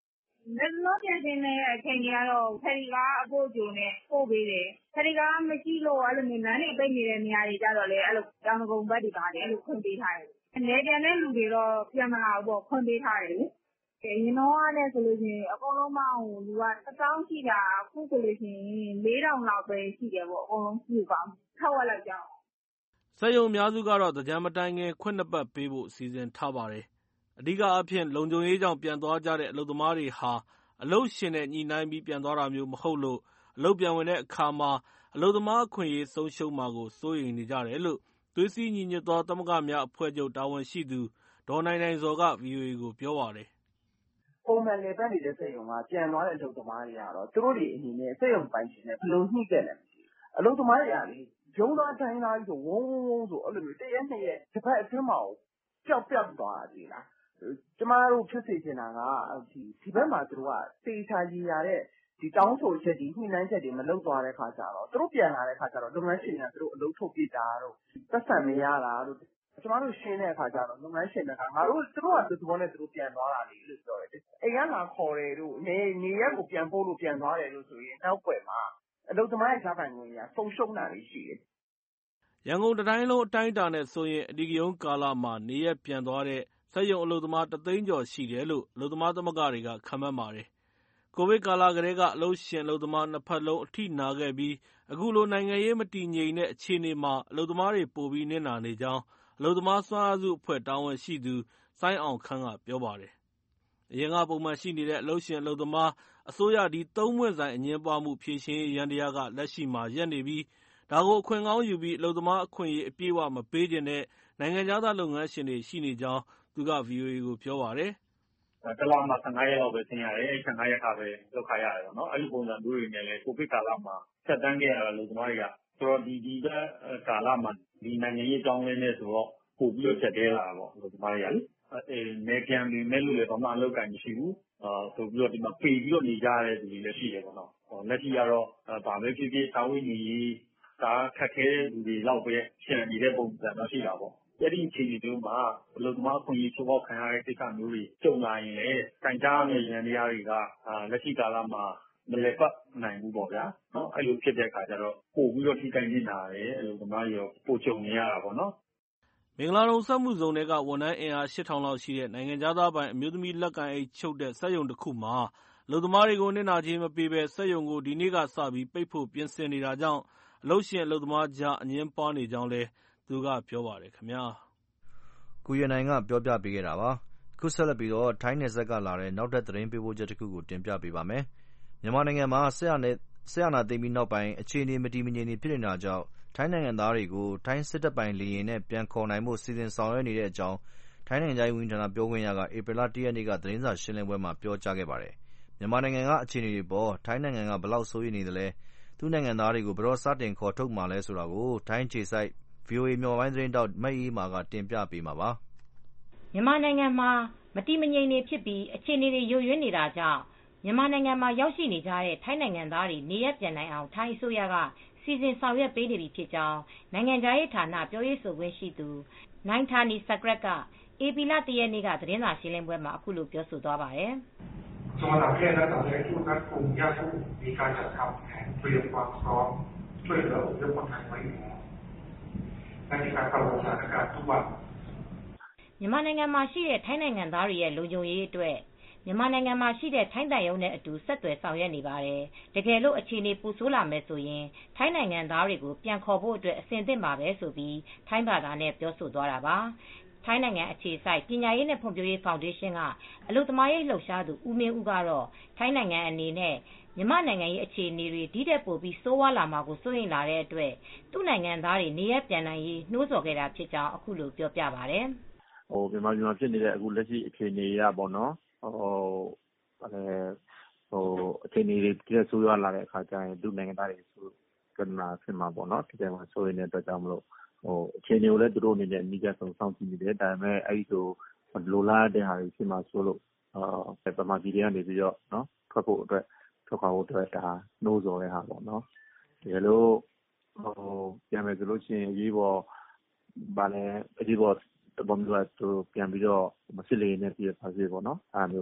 လက်လောပြန်တင်တဲ့အချိန်ကြီးကတော့ဖရီကားအပို့ကျုံနဲ့ပို့ပေးတယ်ဖရီကားမရှိလို့အဲ့လိုမျိုးလမ်းတွေပိတ်နေတဲ့နေရာတွေကြတော့လေအဲ့လိုတောင်တကုံဘက်တွေပါတယ်အဲ့လိုခွင့်ပေးထားတယ်အနေပြန်တဲ့လူတွေတော့ပြန်မလာဘူးပေါ့ခွင့်ပေးထားတယ်လေရင်တော့နဲ့ဆိုလို့ရှိရင်အကုန်လုံးမအောင်လူက1000ရှိတာအခုဆိုလို့ရှိရင်4000လောက်ပဲရှိတယ်ပေါ့အကုန်လုံးစုပေါင်းထောက်ဝက်လောက်ကြောင်းစက်ရုံအများစုကတော့သင်္ကြန်မတိုင်ခင်ခွင့်2ပတ်ပေးဖို့စီစဉ်ထားပါတယ်။အဓိကအားဖြင့်လုံခြုံရေးကြောင့်ပြန်သွားကြတဲ့အလုပ်သမားတွေဟာအလုပ်ရှင်နဲ့ညှိနှိုင်းပြီးပြန်သွားတာမျိုးမဟုတ်လို့အလုပ်ပြန်ဝင်တဲ့အခါမှာအလုပ်သမားအခွင့်အရေးဆုံးရှုံးမှာကိုစိုးရိမ်နေကြတယ်လို့သွေးစည်းညီညွတ်သောသမဂ္ဂများအဖွဲ့ချုပ်တာဝန်ရှိသူဒေါ်နိုင်နိုင်ဇော်က VOA ကိုပြောပါတယ်။ပုံမှန်လည်ပတ်နေတဲ့စက်ရုံကပြန်သွားတဲ့အလုပ်သမားတွေကတော့သူတို့တွေအနေနဲ့စက်ရုံပိုင်ရှင်နဲ့ဘယ်လိုညှိခဲ့လဲမသိဘူး။အလုပ်သမားတွေကလေဂျုံသားတိုင်းသားကြီးဆိုဝုန်းဝုန်းဝုန်းဆိုအဲ့လိုမျိုး1ရက်2ရက်တစ်ပတ်အတွင်းမှာပျောက်သွားတာဒီလားကျမတို့ဖြစ်စေချင်တာကဒီဘက်မှာသူတို့ကတေချာရည်ရတဲ့ဒီတောင်းဆိုချက်ဒီညှိနှိုင်းချက်တွေမလုပ်သွားတဲ့ခါကျတော့သူတို့ပြန်လာတဲ့ခါကျတော့လုပ်ငန်းရှင်တွေကသူတို့အလုပ်ထုတ်ပြတာတော့သက်ဆိုင်မရတာတို့ကျမတို့ရှင်းတဲ့အခါကျတော့လုပ်ငန်းရှင်တွေကငါတို့သူတို့ကသူတို့နဲ့သူတို့ပြန်သွားတာလေလို့ပြောတယ်အိမ်ကလာခေါ်တယ်တို့နေရက်ကိုပြန်ပို့လို့ပြန်သွားတယ်လို့ဆိုရင်နောက်ွယ်မှာအလုပ်သမားရဲ့ဈာပန်ဝင်ရဆုံးရှုံးတာတွေရှိတယ်ရန်ကုန်တိုင်းလုံးအတိုင်းအတာနဲ့ဆိုရင်အဓိကရုဏ်းကာလမှာနေရက်ပြန်သွားတဲ့စက်ရုံအလုပ်သမား1သိန်းကျော်ရှိတယ်လို့အလုပ်သမားသမဂ္ဂတွေကခန့်မှန်းပါတယ်။ကိုဗစ်ကာလကတည်းကအလုပ်ရှင်အလုပ်သမားနှစ်ဖက်လုံးအထိနာခဲ့ပြီးအခုလိုနိုင်ငံရေးမတည်ငြိမ်တဲ့အခြေအနေမှာအလုပ်သမားတွေပိုပြီးနစ်နာနေကြောင်းအလုပ်သမားစွမ်းအားစုအဖွဲ့တာဝန်ရှိသူစိုင်းအောင်ခန့်ကပြောပါတယ်။အရင်ကပုံမှန်ရှိနေတဲ့အလုပ်ရှင်အလုပ်သမားအစိုးရဒီ3ပွင့်ဆိုင်အငြင်းပွားမှုဖြေရှင်းရေးယန္တရားကလက်ရှိမှာရပ်နေပြီးဒါကိုအခွင့်ကောင်းယူပြီးအလုပ်သမားအခွင့်အရေးအပြည့်အဝမပေးချင်တဲ့နိုင်ငံခြားသားလုပ်ငန်းရှင်တွေရှိနေကြောင်းသူက VOA ကိုပြောပါတယ်။တလမှာ15ရက်လောက်ပဲဆင်းရတယ်။15ရက်ကပဲလောက်ခါရတယ်ပေါ့နော်။အဲ့ဒီပုံစံမျိုးတွေနဲ့လည်းကိုဗစ်ကာလမှာဆက်တန်းခဲ့ရတာလူသမားတွေကဆိုတော့ဒီကာလမှာဒီနိုင်ငံရေးအကြောင်းလေးနဲ့ဆိုတော့ပို့ပြီးတော့ချက်တဲလာတာပေါ့လူသမားတွေကနေပြန်ပြီးမဲ့လို့လည်းဘာမှအလုပ်ကိုင်မရှိဘူးဆိုပြီးတော့ဒီမှာပေပြီးတော့နေကြရတဲ့လူတွေလည်းရှိတယ်ပေါ့နော်လက်ရှိကတော့ဗာပဲဖြစ်ဖြစ်သာဝိနေရေးဒါခက်ခဲတဲ့လူတွေလောက်ပဲရှင်းနေတဲ့ပုံစံတော့ရှိတာပေါ့အဲ့ဒီအခြေအနေမျိုးမှာအလုပ်သမားအခွင့်အရေးချိုးဖောက်ခံရတဲ့ကိစ္စမျိုးတွေကြုံလာရင်လည်းတိုင်ကြားရမယ့်ရန်တရားတွေကလက်ရှိကာလမှာမလည်ပတ်နိုင်ဘူးပေါ့ဗျာနော်အဲ့လိုဖြစ်တဲ့အခါကျတော့ပို့ပြီးတော့ထိခိုက်နေတာတယ်အလုပ်သမားတွေရောပို့ကြုံနေရတာပေါ့နော်မင်္ဂလာတုံစက်မှုဇုံတွေကဝန်ထမ်းအင်အား8000လောက်ရှိတဲ့နိုင်ငံခြားသားပိုင်အမျိုးသမီးလက်ကန်အိတ်ချုပ်တဲ့စက်ရုံတစ်ခုမှာအလုပ်သမားတွေကိုနစ်နာကြေးမပေးဘဲစက်ရုံကိုဒီနေ့ကစပြီးပိတ်ဖို့ပြင်ဆင်နေတာကြောင့်အလုပ်ရှင်အလုပ်သမားကြားအငြင်းပွားနေကြောင်းလည်းသူကပြောပါတယ်ခင်ဗျာကိုရနိုင်ကပြောပြပေးခဲ့တာပါခုဆက်လက်ပြီးတော့ထိုင်းနယ်စပ်ကလာတဲ့နောက်ထပ်သတင်းပေးပို့ချက်တစ်ခုကိုတင်ပြပေးပါမယ်မြန်မာနိုင်ငံမှာဆက်အာဏာသိမ်းပြီးနောက်ပိုင်းအခြေအနေမတည်မငြိမ်ဖြစ်နေတာကြောင့်ထိုင်းနိုင်ငံသားတွေကိုထိုင်းစစ်တပ်ပိုင်လေယာဉ်နဲ့ပြန်ခေါ်နိုင်ဖို့စီစဉ်ဆောင်ရွက်နေတဲ့အကြောင်းထိုင်းနိုင်ငံခြားရေးဝန်ကြီးဌာနပြောခွင့်ရကဧပြီလ1ရက်နေ့ကသတင်းစာရှင်းလင်းပွဲမှာပြောကြားခဲ့ပါတယ်မြန်မာနိုင်ငံကအခြေအနေတွေပေါ်ထိုင်းနိုင်ငံကဘယ်လောက်စိုးရိမ်နေသလဲသူ့နိုင်ငံသားတွေကိုဘယ်တော့စတင်ခေါ်ထုတ်မှာလဲဆိုတာကိုထိုင်းခြေစိုက် VOA မြန်မာပိုင်းသတင်းတောက်မတ်အေးမာကတင်ပြပေးမှာပါမြန်မာနိုင်ငံမှာမတည်မငြိမ်နေဖြစ်ပြီးအခြေအနေတွေယိုယွင်းနေတာကြောင့်မြန်မာနိုင်ငံမှာရောက်ရှိနေကြတဲ့ထိုင်းနိုင်ငံသားတွေနေရပ်ပြန်နိုင်အောင်ထိုင်းအစိုးရကစီစဉ်ဆောင်ရွက်ပေးနေပြီဖြစ်ကြောင်းနိုင်ငံခြားရေးဌာနပြောရေးဆိုခွင့်ရှိသူနိုင်ဌာနီစကရက်ကဧပြီလ1ရက်နေ့ကသတင်းစာရှင်းလင်းပွဲမှာအခုလိုပြောဆိုသွားပါတယ်။จังหวัดต่างประเทศและต่างประเทศทุกนักกลุ่มญาติผู้มีการจัดทำแผนเตรียมความพร้อมช่วยเหลืออพยพคนไทยไว้อยู่แล้วและมีการประเมินสถานการณ์ทุกวันမြန်မာနိုင်ငံမှာရှိတဲ့ထိုင်းနိုင်ငံသားတွေရဲ့လုံခြုံရေးအတွက်မြန်မာနိုင်ငံမှာရှိတဲ့ထိုင်းတပ်ရုံးနဲ့အတူဆက်သွယ်ဆောင်ရွက်နေပါတယ်။တကယ်လို့အခြေအနေပူဆိုးလာမယ်ဆိုရင်ထိုင်းနိုင်ငံသားတွေကိုပြန်ခေါ်ဖို့အတွက်အဆင်သင့်ပါပဲဆိုပြီးထိုင်းဘာသာနဲ့ပြောဆိုသွားတာပါ။ထိုင်းနိုင်ငံအခြေစိုက်ပညာရေးနဲ့ဖွံ့ဖြိုးရေးဖောင်ဒေးရှင်းကအလုပ်သမားရေးလှုပ်ရှားသူဦးမင်းဦးကတော့ထိုင်းနိုင်ငံအနေနဲ့မြန်မာနိုင်ငံရဲ့အခြေအနေတွေဒီတက်ပိုပြီးဆိုးဝါးလာမှာကိုစိုးရိမ်လာတဲ့အတွက်သူ့နိုင်ငံသားတွေနေရပ်ပြန်နိုင်ရေးနှိုးဆော်ခဲ့တာဖြစ်ကြောင်းအခုလိုပြောပြပါတယ်။မြန်မာပြည်မှာဖြစ်နေတဲ့အခုလက်ရှိအခြေအနေရပေါ့နော်အခြေအနေတွေတကယ်ဆိုးရွားလာတဲ့အခါကျရင်သူ့နိုင်ငံသားတွေဆိုကဏ္ဍဖြစ်မှာပေါ့နော်ဒီကမှာဆိုရင်တဲ့အတွက်ကြောင့်မလို့အခြေအနေကိုလည်းသူတို့အနေနဲ့အနည်းငယ်ဆုံးစောင့်ကြည့်နေတယ်ဒါပေမဲ့အဲ့ဒီဆိုလိုလားတဲ့ဟာတွေဖြစ်မှာဆိုလို့ပမာပြည်တွေကနေပြီးတော့နော်ထွက်ဖို့အတွက်ထွက်ခွာဖို့အတွက်ဒါနှိုးဆော်တဲ့ဟာပေါ့နော်တကယ်လို့ပြန်မယ်ဆိုလို့ရှိရင်အရေးပေါ်တပေါ်မျိုးကသူပြန်ပြီးတော့မစစ်လေနဲ့ပြည့်ပါစေပေါ့နော်အဲ့လို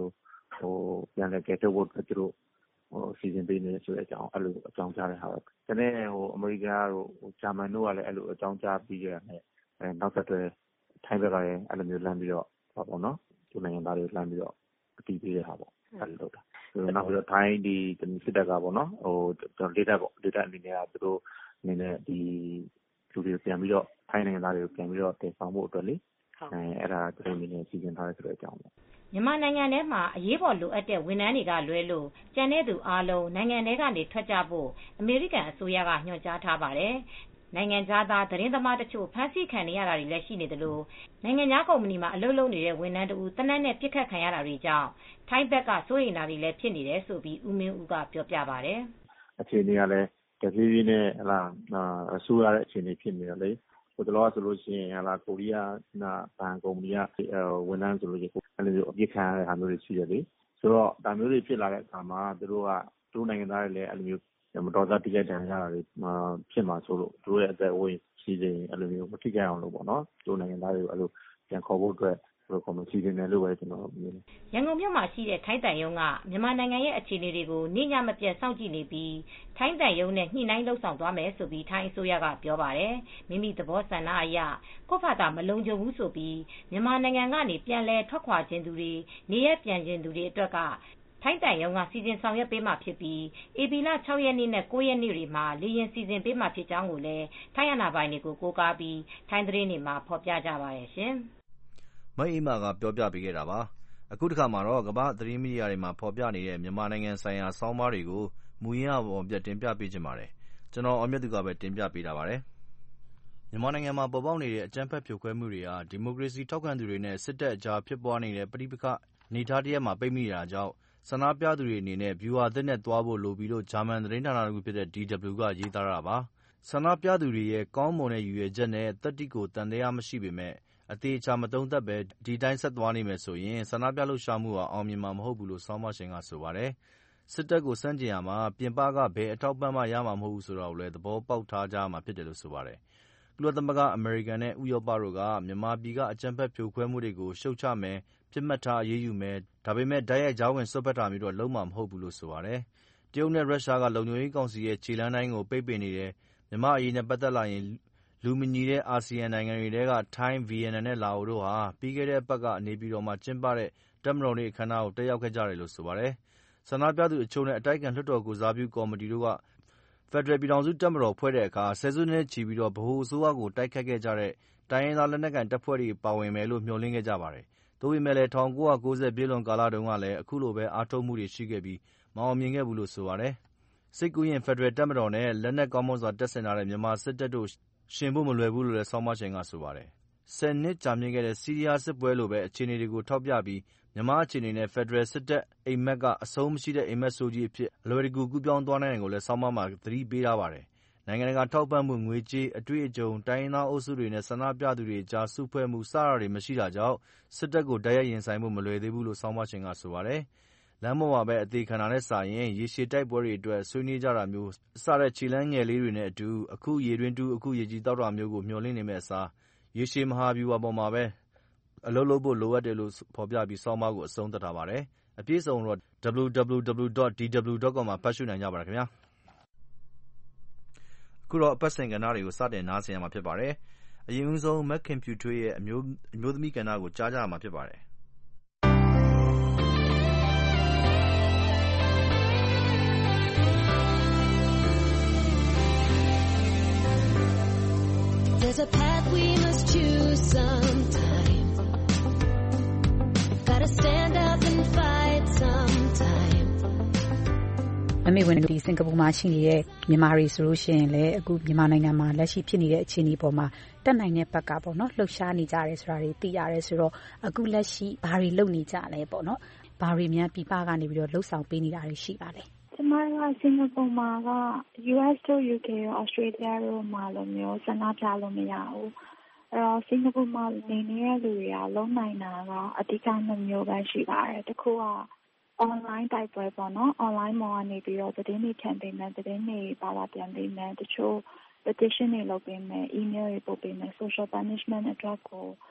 ပြန်လည်ကယ်ထုတ်ဖို့အတွက်သူတို့စီစဉ်ပေးနေဆိုတဲ့အကြောင်းအဲ့လိုအကြောင်းကြားတဲ့ဟာပဲ။ဒါနဲ့အမေရိကန်တို့ဂျာမန်တို့ကလည်းအဲ့လိုအကြောင်းကြားပြီးရတဲ့နောက်ဆက်တွဲထိုင်းဘက်ကလည်းအဲ့လိုမျိုးလမ်းပြီးတော့ပေါ့နော်သူနိုင်ငံသားတွေလမ်းပြီးတော့အတီးပေးတဲ့ဟာပေါ့အဲ့လိုလုပ်တာ။နောက်ပြီးတော့ထိုင်းဒီစစ်တပ်ကပေါ့နော်ဒေတာအနေနဲ့ကသူတို့အနေနဲ့ဒီလူတွေပြန်ပြီးတော့ထိုင်းနိုင်ငံသားတွေကိုပြန်ပြီးတော့တည်ဆောင်ဖို့အတွက်လေအဲ့ဒါသူတို့အနေနဲ့စီစဉ်ထားတဲ့ဆိုတဲ့အကြောင်းပေါ့မြန်မာနိုင်ငံထဲမှာအရေးပေါ်လိုအပ်တဲ့ဝန်ထမ်းတွေကလွဲလို့ကျန်တဲ့သူအားလုံးနိုင်ငံထဲကနေထွက်ကြဖို့အမေရိကန်အစိုးရကညွှန်ကြားထားပါတယ်။နိုင်ငံခြားသားသတင်းသမားတချို့ဖမ်းဆီးခံနေရတာတွေလည်းရှိနေသလိုနိုင်ငံခြားကုမ္ပဏီမှာအလုပ်လုပ်နေတဲ့ဝန်ထမ်းတူတနက်နဲ့ပြစ်ခတ်ခံရတာတွေကြောင့်ထိုင်းဘက်ကစိုးရိမ်တာတွေလည်းဖြစ်နေတယ်ဆိုပြီးဦးမင်းဦးကပြောပြပါတယ်။အခြေအနေကလည်းတဖြည်းဖြည်းနဲ့အစိုးရတဲ့အခြေအနေဖြစ်နေတယ်လေ။ဟိုတလောဆိုလို့ရှိရင်ကိုရီးယားဘဏ်ကုမ္ပဏီကဝန်ထမ်းဆိုလို့ရှိရင်အဲ့လိုမျိုးအပြစ်ခံရတဲ့ဟာမျိုးတွေရှိတယ်လေဆိုတော့ဒါမျိုးတွေဖြစ်လာတဲ့အခါမှာသူတို့နိုင်ငံသားတွေလည်းအဲ့လိုမျိုးမတော်တဆတိကျတန်ရတာတွေဖြစ်မှာဆိုလို့သူတို့ရဲ့အသက်အဝေးစီစဉ်အဲ့လိုမျိုးမထိခိုက်အောင်လို့ပေါ့နော်သူတို့နိုင်ငံသားတွေကိုအဲ့လိုပြန်ခေါ်ဖို့အတွက်စီစဉ်တယ်လို့ပဲကျွန်တော်မြင်တယ်။ရန်ကုန်မြို့မှာရှိတဲ့ထိုင်းတန်ယုံကမြန်မာနိုင်ငံရဲ့အခြေအနေတွေကိုနေ့ညမပြတ်စောင့်ကြည့်နေပြီးထိုင်းတန်ယုံနဲ့ညှိနှိုင်းလှုပ်ဆောင်သွားမယ်ဆိုပြီးထိုင်းအစိုးရကပြောပါတယ်။မိမိသဘောဆန္ဒအရကိုယ့်ဘာသာမလုံခြုံဘူးဆိုပြီးမြန်မာနိုင်ငံကနေပြန်လည်ထွက်ခွာခြင်းသူတွေနေရပြန်ခြင်းသူတွေအတွက်ကထိုင်းတန်ယုံကစီစဉ်ဆောင်ရွက်ပေးမှာဖြစ်ပြီးဧပြီလ6ရက်နေ့နဲ့9ရက်နေ့တွေမှာလေယာဉ်စီစဉ်ပေးမှာဖြစ်ကြောင်းကိုလည်းထိုင်းအာဏာပိုင်တွေကိုကိုးကားပြီးထိုင်းသတင်းတွေမှာဖော်ပြကြပါတယ်ရှင်။မအေးမာကပြောပြပေးခဲ့တာပါ။အခုတစ်ခါမှာတော့ကမ္ဘာသတင်းမီဒီယာတွေမှာဖော်ပြနေတဲ့မြန်မာနိုင်ငံဆိုင်ရာဆောင်းပါးတွေကိုမူရင်းအပေါ်ပြတင်ပြပေးချင်ပါတယ်။ကျွန်တော်အောင်မြတ်သူကပဲတင်ပြပေးတာပါတယ်။မြန်မာနိုင်ငံမှာပေါ်ပေါက်နေတဲ့အကြမ်းဖက်ဖြိုခွဲမှုတွေဟာဒီမိုကရေစီထောက်ခံသူတွေနဲ့စစ်တပ်အကြားဖြစ်ပွားနေတဲ့ပဋိပက္ခအနေအထားတစ်ရပ်မှာပိတ်မိနေတာကြောင့်ဆန္ဒပြသူတွေအနေနဲ့ဗျူဟာသစ်နဲ့သွားဖို့လိုပြီလို့ဂျာမန်သတင်းဌာနတစ်ခုဖြစ်တဲ့ DW ကရေးသားတာပါ။ဆန္ဒပြသူတွေရဲ့ကောင်းမွန်တဲ့ရည်ရွယ်ချက်နဲ့သတ္တိကိုသံသယမရှိပေမဲ့အသေအချာမသုံးသပ်ဘဲဒီတိုင်းဆက်သွားနေမယ်ဆိုရင်ဆန္ဒပြလှုပ်ရှားမှုဟာအောင်မြင်မှာမဟုတ်ဘူးလို့ဆောင်းပါးရှင်ကဆိုပါတယ်။စစ်တပ်ကိုဆန့်ကျင်ရာမှာပြင်ပကဘယ်အထောက်အပံ့မှရမှာမဟုတ်ဘူးဆိုတာကိုလည်းသဘောပေါက်ထားကြရမှာဖြစ်တယ်လို့ဆိုပါတယ်။ကုလသမဂ္ဂ၊အမေရိကန်နဲ့ဥရောပတို့ကမြန်မာပြည်ကအကြမ်းဖက်ဖြိုခွဲမှုတွေကိုရှုတ်ချမယ်၊ပစ်မှတ်ထားအရေးယူမယ်။ဒါပေမဲ့တိုက်ရိုက်ကြားဝင်စွက်ဖက်တာမျိုးတော့လုပ်မှာမဟုတ်ဘူးလို့ဆိုပါတယ်။တရုတ်နဲ့ရုရှားကလုံခြုံရေးကောင်စီရဲ့ခြေလှမ်းတိုင်းကိုပိတ်ပင်နေတယ်။မြန်မာ့အရေးနဲ့ပတ်သက်လာရင်လူမညီတဲ့အာဆီယံနိုင်ငံတွေထဲကထိုင်း၊ဗီယက်နမ်နဲ့လာအိုတို့ဟာပြီးခဲ့တဲ့အပတ်ကနေပြည်တော်မှာကျင်းပတဲ့တပ်မတော်နေ့အခမ်းအနားကိုတက်ရောက်ခဲ့ကြတယ်လို့ဆိုပါတယ်။ဆန္ဒပြသူအချို့နဲ့အတိုက်အခံလွှတ်တော်ကိုယ်စားပြုကော်မတီတို့ကဖက်ဒရယ်ပြည်ထောင်စုတပ်မတော်ဖွဲ့တဲ့အခါဆယ်စုနှစ်နဲ့ချီပြီးဗဟိုအစိုးရကိုတိုက်ခိုက်ခဲ့ကြတဲ့တိုင်းရင်းသားလက်နက်ကိုင်တပ်ဖွဲ့တွေပါဝင်မယ်လို့မျှော်လင့်ခဲ့ကြပါတယ်။သို့ပေမဲ့လည်း1990ပြည့်လွန်ကာလတုန်းကလည်းအခုလိုပဲအားထုတ်မှုတွေရှိခဲ့ပြီးမအောင်မြင်ခဲ့ဘူးလို့ဆိုပါတယ်။စိတ်ကူးယဉ်ဖက်ဒရယ်တပ်မတော်နဲ့လက်နက်ကောင်းမွန်စွာတပ်ဆင်ထားတဲ့မြန်မာစစ်တပ်တို့ယှဉ်ဖို့မလွယ်ဘူးလို့လည်းဆောင်းပါးရှင်ကဆိုပါတယ်။10 နှစ်ကြာမြင့်ခဲ့တဲ့ဆီးရီးယားစစ်ပွဲလိုပဲအခြေအနေတွေကိုထောက်ပြပြီးမြန်မာ့အခြေအနေနဲ့ဖက်ဒရယ်စစ်တပ်အိပ်မက်ကအဆုံးမရှိတဲ့အိပ်မက်ဆိုးကြီးအဖြစ်အလွယ်တကူကူးပြောင်းသွားနိုင်တယ်လို့လည်းဆောင်းပါးမှာသတိပေးထားပါတယ်။နိုင်ငံတကာထောက်ပံ့မှု၊ငွေကြေး၊အတွေ့အကြုံ၊တိုင်းရင်းသားအုပ်စုတွေနဲ့ဆန္ဒပြသူတွေအကြားစုဖွဲ့မှုစတာတွေမရှိတာကြောင့်စစ်တပ်ကိုတိုက်ရိုက်ရင်ဆိုင်ဖို့မလွယ်သေးဘူးလို့ဆောင်းပါးရှင်ကဆိုပါတယ်။လမ်းပေါ်မှာပဲအသေခံတာထက်စာရင်ရေရှည်တိုက်ပွဲတွေအတွက်ဆွေးနွေးကြတာမျိုးစတဲ့ခြေလှမ်းငယ်လေးတွေနဲ့အတူအခုရေတွင်းတူးအခုရေကြည်သောက်တာမျိုးကိုမျှော်လင့်နေမယ့်အစားရေရှည်မဟာဗျူဟာပေါ်မှာပဲအလုပ်လုပ်ဖို့လိုအပ်တယ်လို့ဖော်ပြပြီးဆောင်းပါးကိုအဆုံးသတ်ထားပါတယ်။အပြည့်အစုံကိုတော့ www.dw.com မှာဖတ်ရှုနိုင်ကြပါတယ်ခင်ဗျာ။အခုတော့အပတ်စဉ်ကဏ္ဍတွေကိုစတင်နားဆင်ရမှာဖြစ်ပါတယ်။အရင်ဦးဆုံးမခင်ဖြူထွေးရဲ့အမျိုးသမီးကဏ္ဍကိုကြားကြရမှာဖြစ်ပါတယ်။ There's a path we must choose sometime. Gotta stand up and fight sometime. အမေဝင်ဒီစင်ကာပူမှာရှိနေတဲ့မြန်မာတွေဆိုလို့ရှိရင်လည်းအခုမြန်မာနိုင်ငံမှာလက်ရှိဖြစ်နေတဲ့အခြေအနေပေါ်မှာတက်နိုင်တဲ့ဘက်ကပေါ့နော်လှုပ်ရှားနေကြတယ်ဆိုတာတွေသိရတယ်ဆိုတော့အခုလက်ရှိဘာတွေလုပ်နေကြလဲပေါ့နော်ဘာတွေများပြပကနေပြီးတော့လှုပ်ဆောင်ပေးနေတာတွေရှိပါလဲကျမကစင်ကာပူမှာက US တို့ UK တို့ Australia တို့မှာလိုမျိုးဆန္ဒပြလို့မရဘူးအဲ့တော့စင်ကာပူမှာနေနေတဲ့လူတွေကလုံးနိုင်တာကအဓိက2မျိုးပဲရှိပါတယ်တစ်ခုကonline တိုက်ပွဲပေါ့နော် online မှာနေပြီးတော့သတင်းတွေခံပေးမယ်သတင်းတွေပါလာပြန်ပေးမယ်တချို့ petition တွေလုပ်ပေးမယ် email တွေပို့ပေးမယ် social punishment အတွက်ကို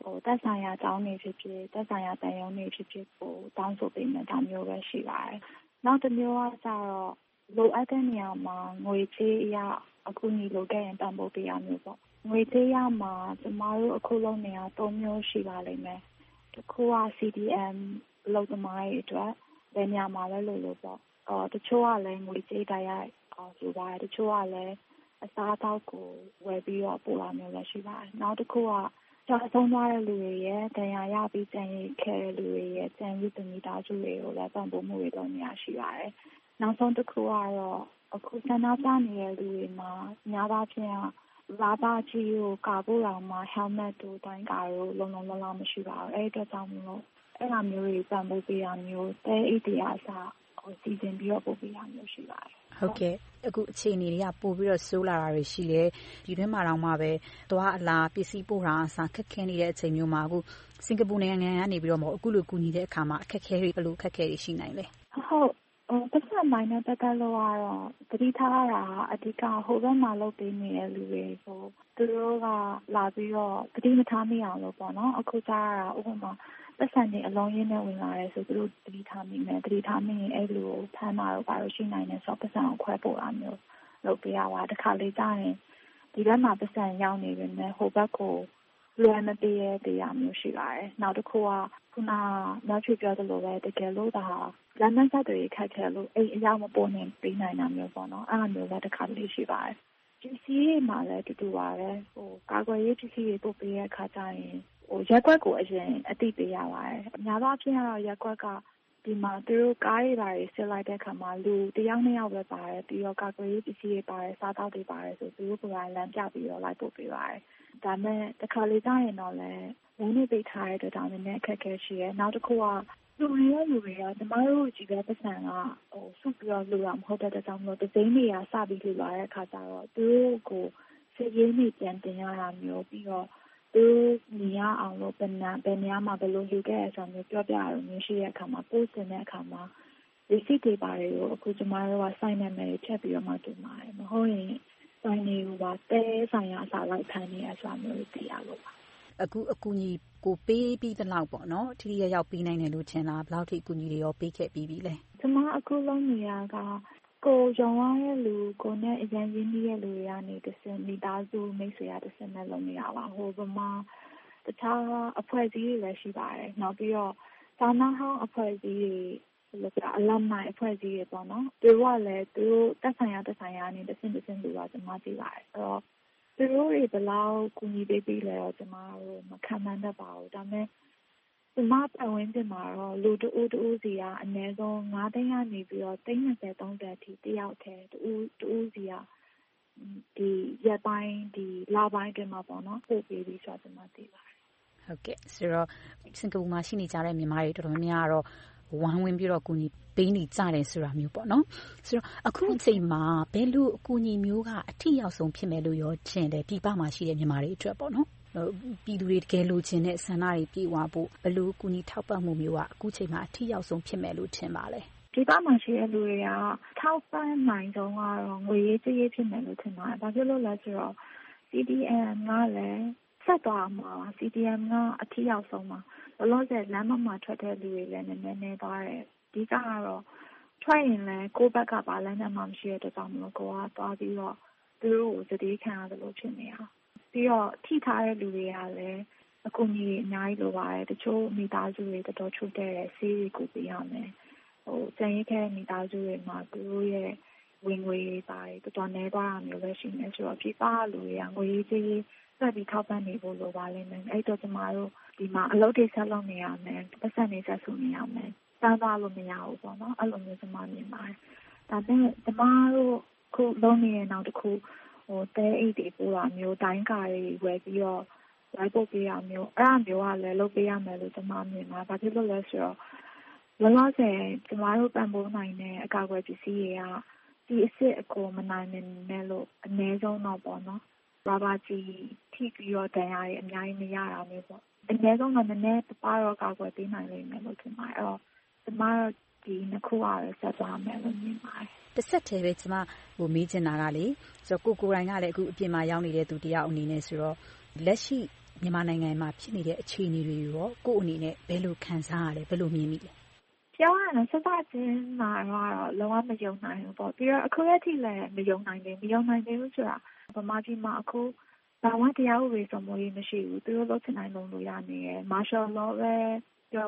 သက်ဆိုင်ရာကျောင်းတွေဖြစ်ဖြစ်သက်ဆိုင်ရာတန်ရုံတွေဖြစ်ဖြစ်ကိုတောင်းဆိုပေးမယ်ဒါမျိုးပဲရှိပါတယ်။နောက်တစ်မျိုးကကျတော့လိုအပ်တဲ့နေရာမှာငွေကြေးအရအခုညီလိုခဲ့ရင်ပံ့ပိုးပေးရမျိုးပေါ့။ငွေကြေးရမှာကျမတို့အခုလုံးနေရာ၃မျိုးရှိပါလိမ့်မယ်။တစ်ခုက CDM လုပ်သမားတွေအတွက်ဘယ်နေရာမှာလဲလို့ပေါ့။တချို့ကလည်းငွေကြေးတိုက်ရိုက်ယူပါတယ်တချို့ကလည်းအစားအသောက်ကိုဝယ်ပြီးတော့ပို့လာမျိုးလည်းရှိပါတယ်။နောက်တစ်ခုကကျောင်းဆုံးသွားတဲ့လူတွေရဲ့ဒဏ်ရာရပြီးကျန်ရစ်ခဲ့တဲ့လူတွေရဲ့ကျန်ရစ်တဲ့မိသားစုတွေကိုလည်းပံ့ပိုးမှုတွေတော့နေရာရှိပါတယ်။နောက်ဆုံးတစ်ခုကတော့အခုဆန္ဒပြနေတဲ့လူတွေမှာများသောအားဖြင့်ရာဘာကြီးကိုကာဖို့တောင်မှ helmet တို့တိုင်းကာတို့လုံးလုံးလောက်မရှိပါဘူး။အဲ့အတွက်ကြောင့်မလို့အဲ့လိုမျိုးတွေပံ့ပိုးပေးရမျိုးတဲအိတ်တရားစားစီစဉ်ပြီးတော့ပို့ပေးရမျိုးရှိပါတယ်။ဟုတ်ကဲ့အခုအခြေအနေတွေကပို့ပြီးတော့ဆိုးလာတာတွေရှိတယ်ဒီတွင်းမှာတော့မှပဲသွားအလားပစ္စည်းပို့တာအစားခက်ခဲနေတဲ့အချိန်မျိုးမှာအခုစင်ကာပူနိုင်ငံကနေပြီးတော့အခုလိုကူညီတဲ့အခါမှာအခက်ခဲတွေဘယ်လိုအခက်ခဲတွေရှိနိုင်လဲဟုတ်ပတ်စံမိုင်းနဲ့ပတ်သက်လို့ကတော့တတိထားတာအဓိကဟိုဘက်မှာလုပ်ပေးနေတဲ့လူတွေကိုသူတို့ကလာပြီးတော့တတိမထားမိအောင်လို့ပေါ့နော်အခုကြားရတာဥပမာပတ်စံတွေအလုံးရင်းနဲ့ဝင်လာတယ်ဆိုသူတို့တတိထားမိမယ်တတိထားမိရင်အဲ့လိုဖမ်းတာတော့ဘာလို့ရှိနိုင်လဲဆိုတော့ပတ်စံကိုခွဲပို့တာမျိုးလုပ်ပေးရပါတခါလေကြာရင်ဒီဘက်မှာပတ်စံရောက်နေပြီနဲ့ဟိုဘက်ကိုလွယ်မပေးရတရားမျိုးရှိပါတယ်နောက်တစ်ခုကခုနနောက်ချပြောသလိုပဲတကယ်လို့ဒါလမ်းမဆက်တွေခက်ခဲလို့အိမ်အရောက်မပေါ်နေပေးနိုင်တာမျိုးပေါ့နော်အဲ့လိုမျိုးလည်းတစ်ခါလေးရှိပါတယ်ပစ္စည်းတွေမှာလည်းတူပါပဲကာကွယ်ရေးပစ္စည်းတွေပို့ပေးတဲ့အခါကျရင်ရက်ကွက်ကိုအရင်အသိပေးရပါတယ်အများအားဖြင့်ကတော့ရက်ကွက်ကဒီမှာသူတို့ကားတွေပါဆစ်လိုက်တဲ့အခါမှာလူတယောက်နှစ်ယောက်ပဲပါတယ်ပြီးတော့ကာကွယ်ရေးပစ္စည်းတွေပါတယ်စားတောက်တွေပါတယ်ဆိုသူတို့ကလမ်းပြပြီးတော့လိုက်ပို့ပေးပါတယ်ဒါမဲ့တစ်ခါလေကြာရင်တော့လည်းလမ်းနေပေးထားတဲ့အတွက်ဒါနဲ့အခက်အခဲရှိရဲနောက်တစ်ခုကလူတွေကကျမတို့ကြည့်တဲ့ပတ်စံကစုပြီးတော့လူရမဟုတ်တဲ့ကြောင့်မလို့ဒီဇိမ်းတွေကစပြီးလူလာတဲ့အခါကျတော့သူတို့ကိုစစ်ရေးနေပြန်တင်ရတာမျိုးပြီးတော့သူနေရအောင်လို့ဘယ်နေရာမှာဘယ်လိုယူခဲ့ရဆိုမျိုးပြောပြရလို့မျိုးရှိတဲ့အခါမှာပို့တင်တဲ့အခါမှာ receipt တွေပါတယ်ကိုအခုကျမတို့က sign နာမည်ဖြတ်ပြီးတော့မှတင်ပါတယ်မဟုတ်ရင် sign တွေကိုပါတဲဆိုင်ရာအစားလိုက်ဖမ်းနေရဆိုမျိုးသိရလို့ပါအခုအကူအညီကိုပေးပြီးတဲ့လောက်ပေါ့နော်ထိထိရောက်ပေးနိုင်တယ်လို့ထင်လားဘယ်လောက်ထိအကူအညီတွေရောပေးခဲ့ပြီးပြီလဲကျမအခုလုံးနေရကကိုရုံရတဲ့လူကိုနဲ့အရင်ရင်းနှီးတဲ့လူတွေကနေတစ်စင်မိသားစုမိတ်ဆွေရတစ်စင်နဲ့လုံးနေရပါဟိုဗမာတခြားအဖွဲ့အစည်းတွေလည်းရှိပါတယ်နောက်ပြီးတော့သာနာဟောင်းအဖွဲ့အစည်းတွေအလမ်နိုင်အဖွဲ့အစည်းတွေပေါ့နော်သူကလည်းသူတို့တက်ဆိုင်ရာနေတစ်စင်လူကကျမသိပါတယ်အဲ့တော့သူတို့တွေဘယ်လောက်ကူညီပေးပြီးလဲတော့ကျမတို့မခံမှန်းတတ်ပါဘူးဒါပေမဲ့ကျမပတ်ဝန်းကျင်မှာတော့လူတဦးစီကအနည်းဆုံး9သိန်းကနေပြီးတော့30-30အထိတယောက်ထဲတဦးစီကဒီရက်ပိုင်းဒီလပိုင်းတွင်မှာပေါ့နော်ပို့ပေးပြီးဆိုတော့ကျမသိပါတယ်ဟုတ်ကဲ့ဆိုတော့စင်ကာပူမှာရှိနေကြတဲ့မြန်မာတွေတော်တော်များများကတော့ဝိုင်းဝန်းပြီးတော့အကူအညီပေးနေကြတယ်ဆိုတာမျိုးပေါ့နော်ဆိုတော့အခုအချိန်မှာဘယ်လိုအကူအညီမျိုးကအထိရောက်ဆုံးဖြစ်မယ်လို့ရောထင်တယ်ပြည်ပမှာရှိတဲ့မြန်မာတွေအတွက်ပေါ့နော်ပြည်သူတွေတကယ်လိုချင်တဲ့ဆန္ဒတွေပြည့်ဝဖို့ဘယ်လိုအကူအညီထောက်ပံ့မှုမျိုးကအခုချိန်မှာအထိရောက်ဆုံးဖြစ်မယ်လို့ထင်ပါလဲပြည်ပမှာရှိတဲ့လူတွေကထောက်ပံ့နိုင်ဆုံးကတော့ငွေရေးကြေးရေးဖြစ်မယ်လို့ထင်ပါတယ်ဘာဖြစ်လို့လဲဆိုတော့ CDM ကလည်းဆက်သွားမှာ CDM ကအထိရောက်ဆုံးမှာဘလို့လဲလမ်းမမှာထွက်တဲ့လူတွေလည်းနည်းနည်းသွားတယ်ဒီကတော့ထွက်ရင်လည်းကိုယ့်ဘက်ကပါလမ်းနဲ့မှမရှိတဲ့အတွက်ကြောင့်မလို့ကိုကသွားပြီးတော့သူတို့ကိုစတေးခံရတယ်လို့ဖြစ်နေတာပြီးတော့ထိထားတဲ့လူတွေကလည်းအကူအညီအများကြီးလိုပါတယ်တချို့မိသားစုတွေတော်တော်ချုပ်တဲ့ဆေးတွေကိုပေးရမယ်ကျန်ရစ်ခဲ့မိသားစုတွေမှာသူတို့ရဲ့ဝင်ငွေပါတယ်တော်တော်နည်းသွားတာမျိုးလည်းရှိနေဆိုတော့ပြပလူတွေကငွေရေးကြေးဆက်ပြီးထောက်ပံ့နေဖို့လိုပါလိမ့်မယ်အဲ့တော့ကျမတို့ဒီမှာအလုပ်တွေဆက်လုပ်နေရမယ်ပတ်စံတွေဆက်ဆုနေရမယ်စမ်းသွားလို့မရဘူးပေါ့နော်အဲ့လိုမျိုးကျမမြင်ပါတယ်ဒါပေမဲ့ကျမတို့ခုလုံးနေတဲ့နောက်တစ်ခုတဲအိတ်တွေပို့တာမျိုးတိုင်းကာတွေဝယ်ပြီးတော့လိုက်ပို့ပေးရမျိုးအဲ့အမျိုးကလည်းလုပ်ပေးရမယ်လို့ကျမမြင်ပါတယ်ဘာဖြစ်လို့လဲဆိုတော့လောလောဆယ်ကျမတို့ပံ့ပိုးနိုင်တဲ့အကာအကွယ်ပစ္စည်းတွေကဒီအစ်စ်အကိုမနိုင်နေလို့အနည်းဆုံးတော့ပေါ့နော်ရာဘာကြီးထိပြီးတော့ဒဏ်ရာတွေအများကြီးမရတာမျိုးပေါ့အနည်းဆုံးတော့နည်းနည်းပါတော့ကာကွယ်ပေးနိုင်လိမ့်မယ်လို့ထင်ပါတယ်အဲ့တော့ကျမတို့ဒီနှစ်ခုကလည်းဆက်သွားမယ်လို့မြင်ပါတယ်တစ်ဆက်တည်းပဲကျမမေးချင်တာကလေဆိုတော့ကိုယ်တိုင်ကလည်းအခုအပြင်မှာရောက်နေတဲ့သူတယောက်အနေနဲ့ဆိုတော့လက်ရှိမမြန်မာနိုင်ငံမှာဖြစ်နေတဲ့အခြေအနေတွေရောကိုယ့်အနေနဲ့ဘယ်လိုခံစားရလဲဘယ်လိုမြင်မိလဲပြောရရင်စစချင်းမှာတော့လုံးဝမယုံနိုင်ဘူးပေါ့ပြီးတော့အခုလက်ထိလည်းမယုံနိုင်သေးဘူးဆိုတာဗမာပြည်မှာအခုဘာမှတရားဥပဒေစိုးမိုးရေးမရှိဘူးသူတို့လုပ်ချင်တိုင်းလုပ်လို့ရနေတယ် martial law ပဲပြော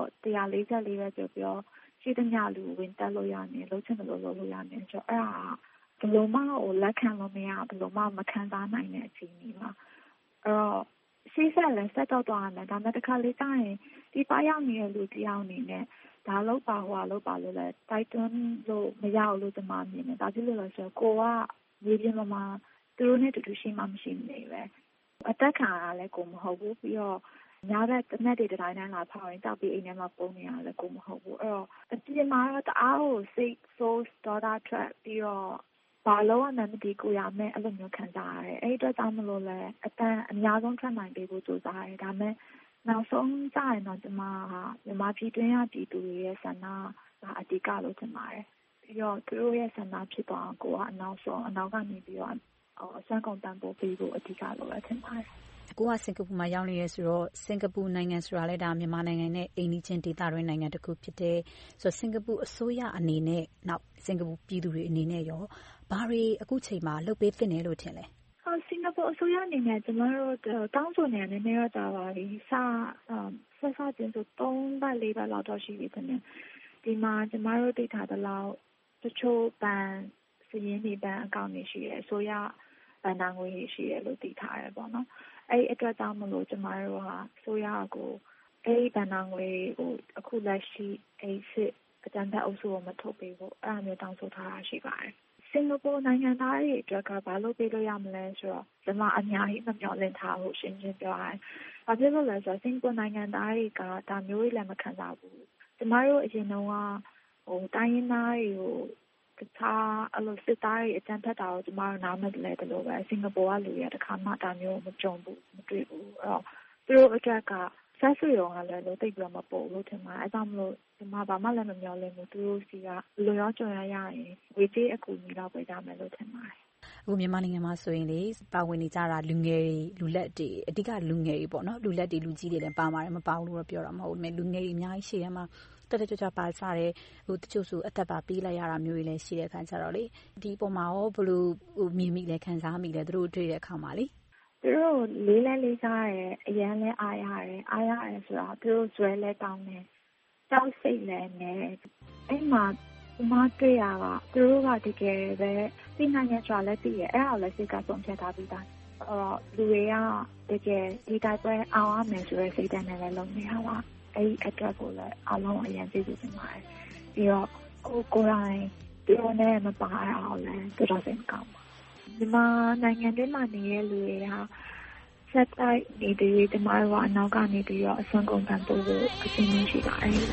144ပဲပြောရှိသမျှလူဝင်တက်လို့ရနေလုပ်ချင်တယ်လို့လုပ်လို့ရနေဆိုတော့အဲ့ဒါဘယ်လိုမှလက်ခံလို့မရဘယ်လိုမှမခံစားနိုင်တဲ့အခြေအနေမှာအဲ့တော့ရှေ့ဆက်လည်းဆက်တော့သွားမယ်ဒါပေမဲ့တစ်ခါလေးကျရင်ဒီပါရောက်နေတဲ့လူတယောက်အနေနဲ့ဒါလောက်ပါလို့လဲတိုက်တွန်းလို့မရဘူးလို့ကျွန်မမြင်တယ်ဒါဖြစ်လို့လဲဆိုတော့ကိုကမြေပြင်မှာသူတို့နဲ့တူတူရှိမှမရှိနေပဲအသက်ခံရလဲကိုမဟုတ်ဘူးပြီးတော့ညာဘက်တနက်တွေတိုင်းလာဖောက်ရင်တောက်ပြီးအိမ်ထဲမှာပုံနေရလဲကိုမဟုတ်ဘူးအဲ့တော့အပြင်မှာတော့တအားကိုစိတ်ဆိုးဒေါသထွက်ပြီးတော့ဘာလို့မှမသိကိုရမယ်အဲ့လိုမျိုးခံစားရတယ်အဲ့အတွက်ကြောင့်မလို့လဲအတန်အများဆုံးထွက်နိုင်ပေးဖို့ကြိုးစားရတယ်ဒါပေမဲ့နောက်ဆုံးကြရင်တော့ကျွန်မမြန်မာပြည်တွင်းရပြည်သူတွေရဲ့ဆန္ဒကအဓိကလို့ထင်ပါတယ်ပြီးတော့သူတို့ရဲ့ဆန္ဒဖြစ်သွားအောင်ကိုကအနောက်ကနေပြီးတော့အစွမ်းကုန်တန်ဖိုးပေးဖို့အဓိကလို့လည်းထင်ပါတယ်ကိုကစင်ကာပူမှာရောက်နေရဆိုတော့စင်ကာပူနိုင်ငံဆိုတာလည်းဒါမြန်မာနိုင်ငံနဲ့အိမ်နီးချင်းဒေသတွင်းနိုင်ငံတစ်ခုဖြစ်တဲ့ဆိုစင်ကာပူအစိုးရအနေနဲ့နောက်စင်ကာပူပြည်သူတွေအနေနဲ့ရောဘာတွေအခုချိန်မှာလုပ်ပေးသင့်တယ်လို့ထင်လဲစင်ကာပူအစိုးရအနေနဲ့ကျွန်တော်တို့တောင်းဆိုနေတယ်နည်းနည်းတော့တာပါပြီဆက်ချင်းဆို3ပတ်4ပတ်လောက်တော့ရှိပြီတဲ့ဒီမှာကျွန်တော်တို့သိထားသလောက်တချို့ဘဏ်စည်ရင်းတွေဘဏ်အကောင့်တွေရှိတယ်အစိုးရဘဏ္ဍာငွေတွေရှိတယ်လို့သိထားရတယ်ပေါ့နော်အဲ့အတွက်ကြောင့်မလို့ကျွန်တော်တို့အစိုးရကိုအဲ့ဘဏ္ဍာငွေကိုအခုလက်ရှိအဲ့စစ်အကြမ်းဖက်အုပ်စုကိုမထုတ်ပေးဖို့အဲ့လိုမျိုးတောင်းဆိုထားတာရှိပါတယ်စင်ကာပူနိုင်ငံသားတွေအတွက်ကဘာလို့ပေးလို့ရမလဲဆိုတော့ကျွန်မအများကြီးမမျှော်လင့်ထားဘူးရှင်းပြောရရင်။ဘာဖြစ်လို့လဲဆိုတော့စင်ကာပူနိုင်ငံသားတွေကဒါမျိုးကြီးလည်းမခံစားဘူး။ကျမတို့အရင်တုန်းကတိုင်းရင်းသားတွေကိုတခြားအဲ့လိုစစ်သားတွေအကြမ်းဖက်တာကိုကျမတို့နားမလည်တယ်လို့ပဲစင်ကာပူကလူတွေကတခါမှဒါမျိုးမကြုံဘူးမတွေ့ဘူး။အဲ့တော့သူတို့အတွက်ကဆက်ဆွေရောကလည်းလို့တိတ်ပြီးမပို့လို့ထင်ပါတယ်။အဲကြောင့်မလို့ဒီမှာဘာမှလည်းမမျှော်လင့်ဘူးသူတို့စီကလူရောကြုံရရင်ဝေကြီးအကူအညီတော့ပေးကြမယ်လို့ထင်ပါတယ်။အခုမြန်မာနိုင်ငံမှာဆိုရင်လေပါဝင်နေကြတာလူငယ်တွေလူလက်တွေအဓိကလူငယ်တွေပေါ့နော်လူလက်တွေလူကြီးတွေလည်းပါပါတယ်မပါဘူးလို့တော့ပြောတာမဟုတ်ဘူးလူငယ်တွေအများကြီးရှိရမှာတက်ကြွပါစားတယ်တချို့ဆိုအသက်ပါပေးလိုက်ရတာမျိုးတွေလည်းရှိတဲ့အခါကျတော့လေဒီပုံမှာရောဘယ်လိုမြင်မိလဲခံစားမိလဲသူတို့တွေ့တဲ့အခါမှာလေသူတို့လေးစားတယ်အရန်လဲအားရတယ်ဆိုတော့သူတို့ဇွဲလဲကောင်းတယ်ကြောက်စိတ်လည်းနဲ့အဲ့မှာဒီမှာတွေ့ရတာသူတို့ကတကယ်ပဲသိနိုင်ရကြလဲသိရအဲ့ဒါလည်းစိတ်ကဆုံးဖြတ်ထားပြီးသားလူတွေကတကယ်ဒီတိုင်းပဲအောင်ရမယ်ဆိုတဲ့စိတ်ဓာတ်နဲ့လည်းလုပ်နေရပါအဲ့ဒီအတွက်ကိုလည်းအလုံးအရင်သိသိချင်ပါတယ်ပြီးတော့ကိုယ်တိုင်သူတို့နဲ့မပါအောင်လည်းသူတို့စိတ်ကောင်းပါမြန်မာနိုင်ငံတွင်းမှာနေတဲ့လူတွေကဆက်တိုက်နေတဲ့ဒီမှာတော့အနောက်ကနေပြီးတော့အစွမ်းကုန်တန်ဖိုးကိုအရှင်းရှင်းရှိပါတယ်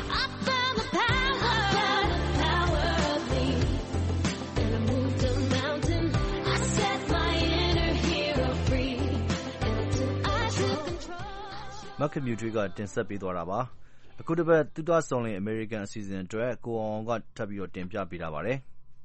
မခင်မြူထွေးကတင်ဆက်ပေးသွားတာပါအခုတစ်ပတ်တူတာဆောင်လင်အမေရိကန်အစီအစဉ်အတွက်ကိုအောင်ကထပ်ပြီးတော့တင်ပြပေးတာပါတယ်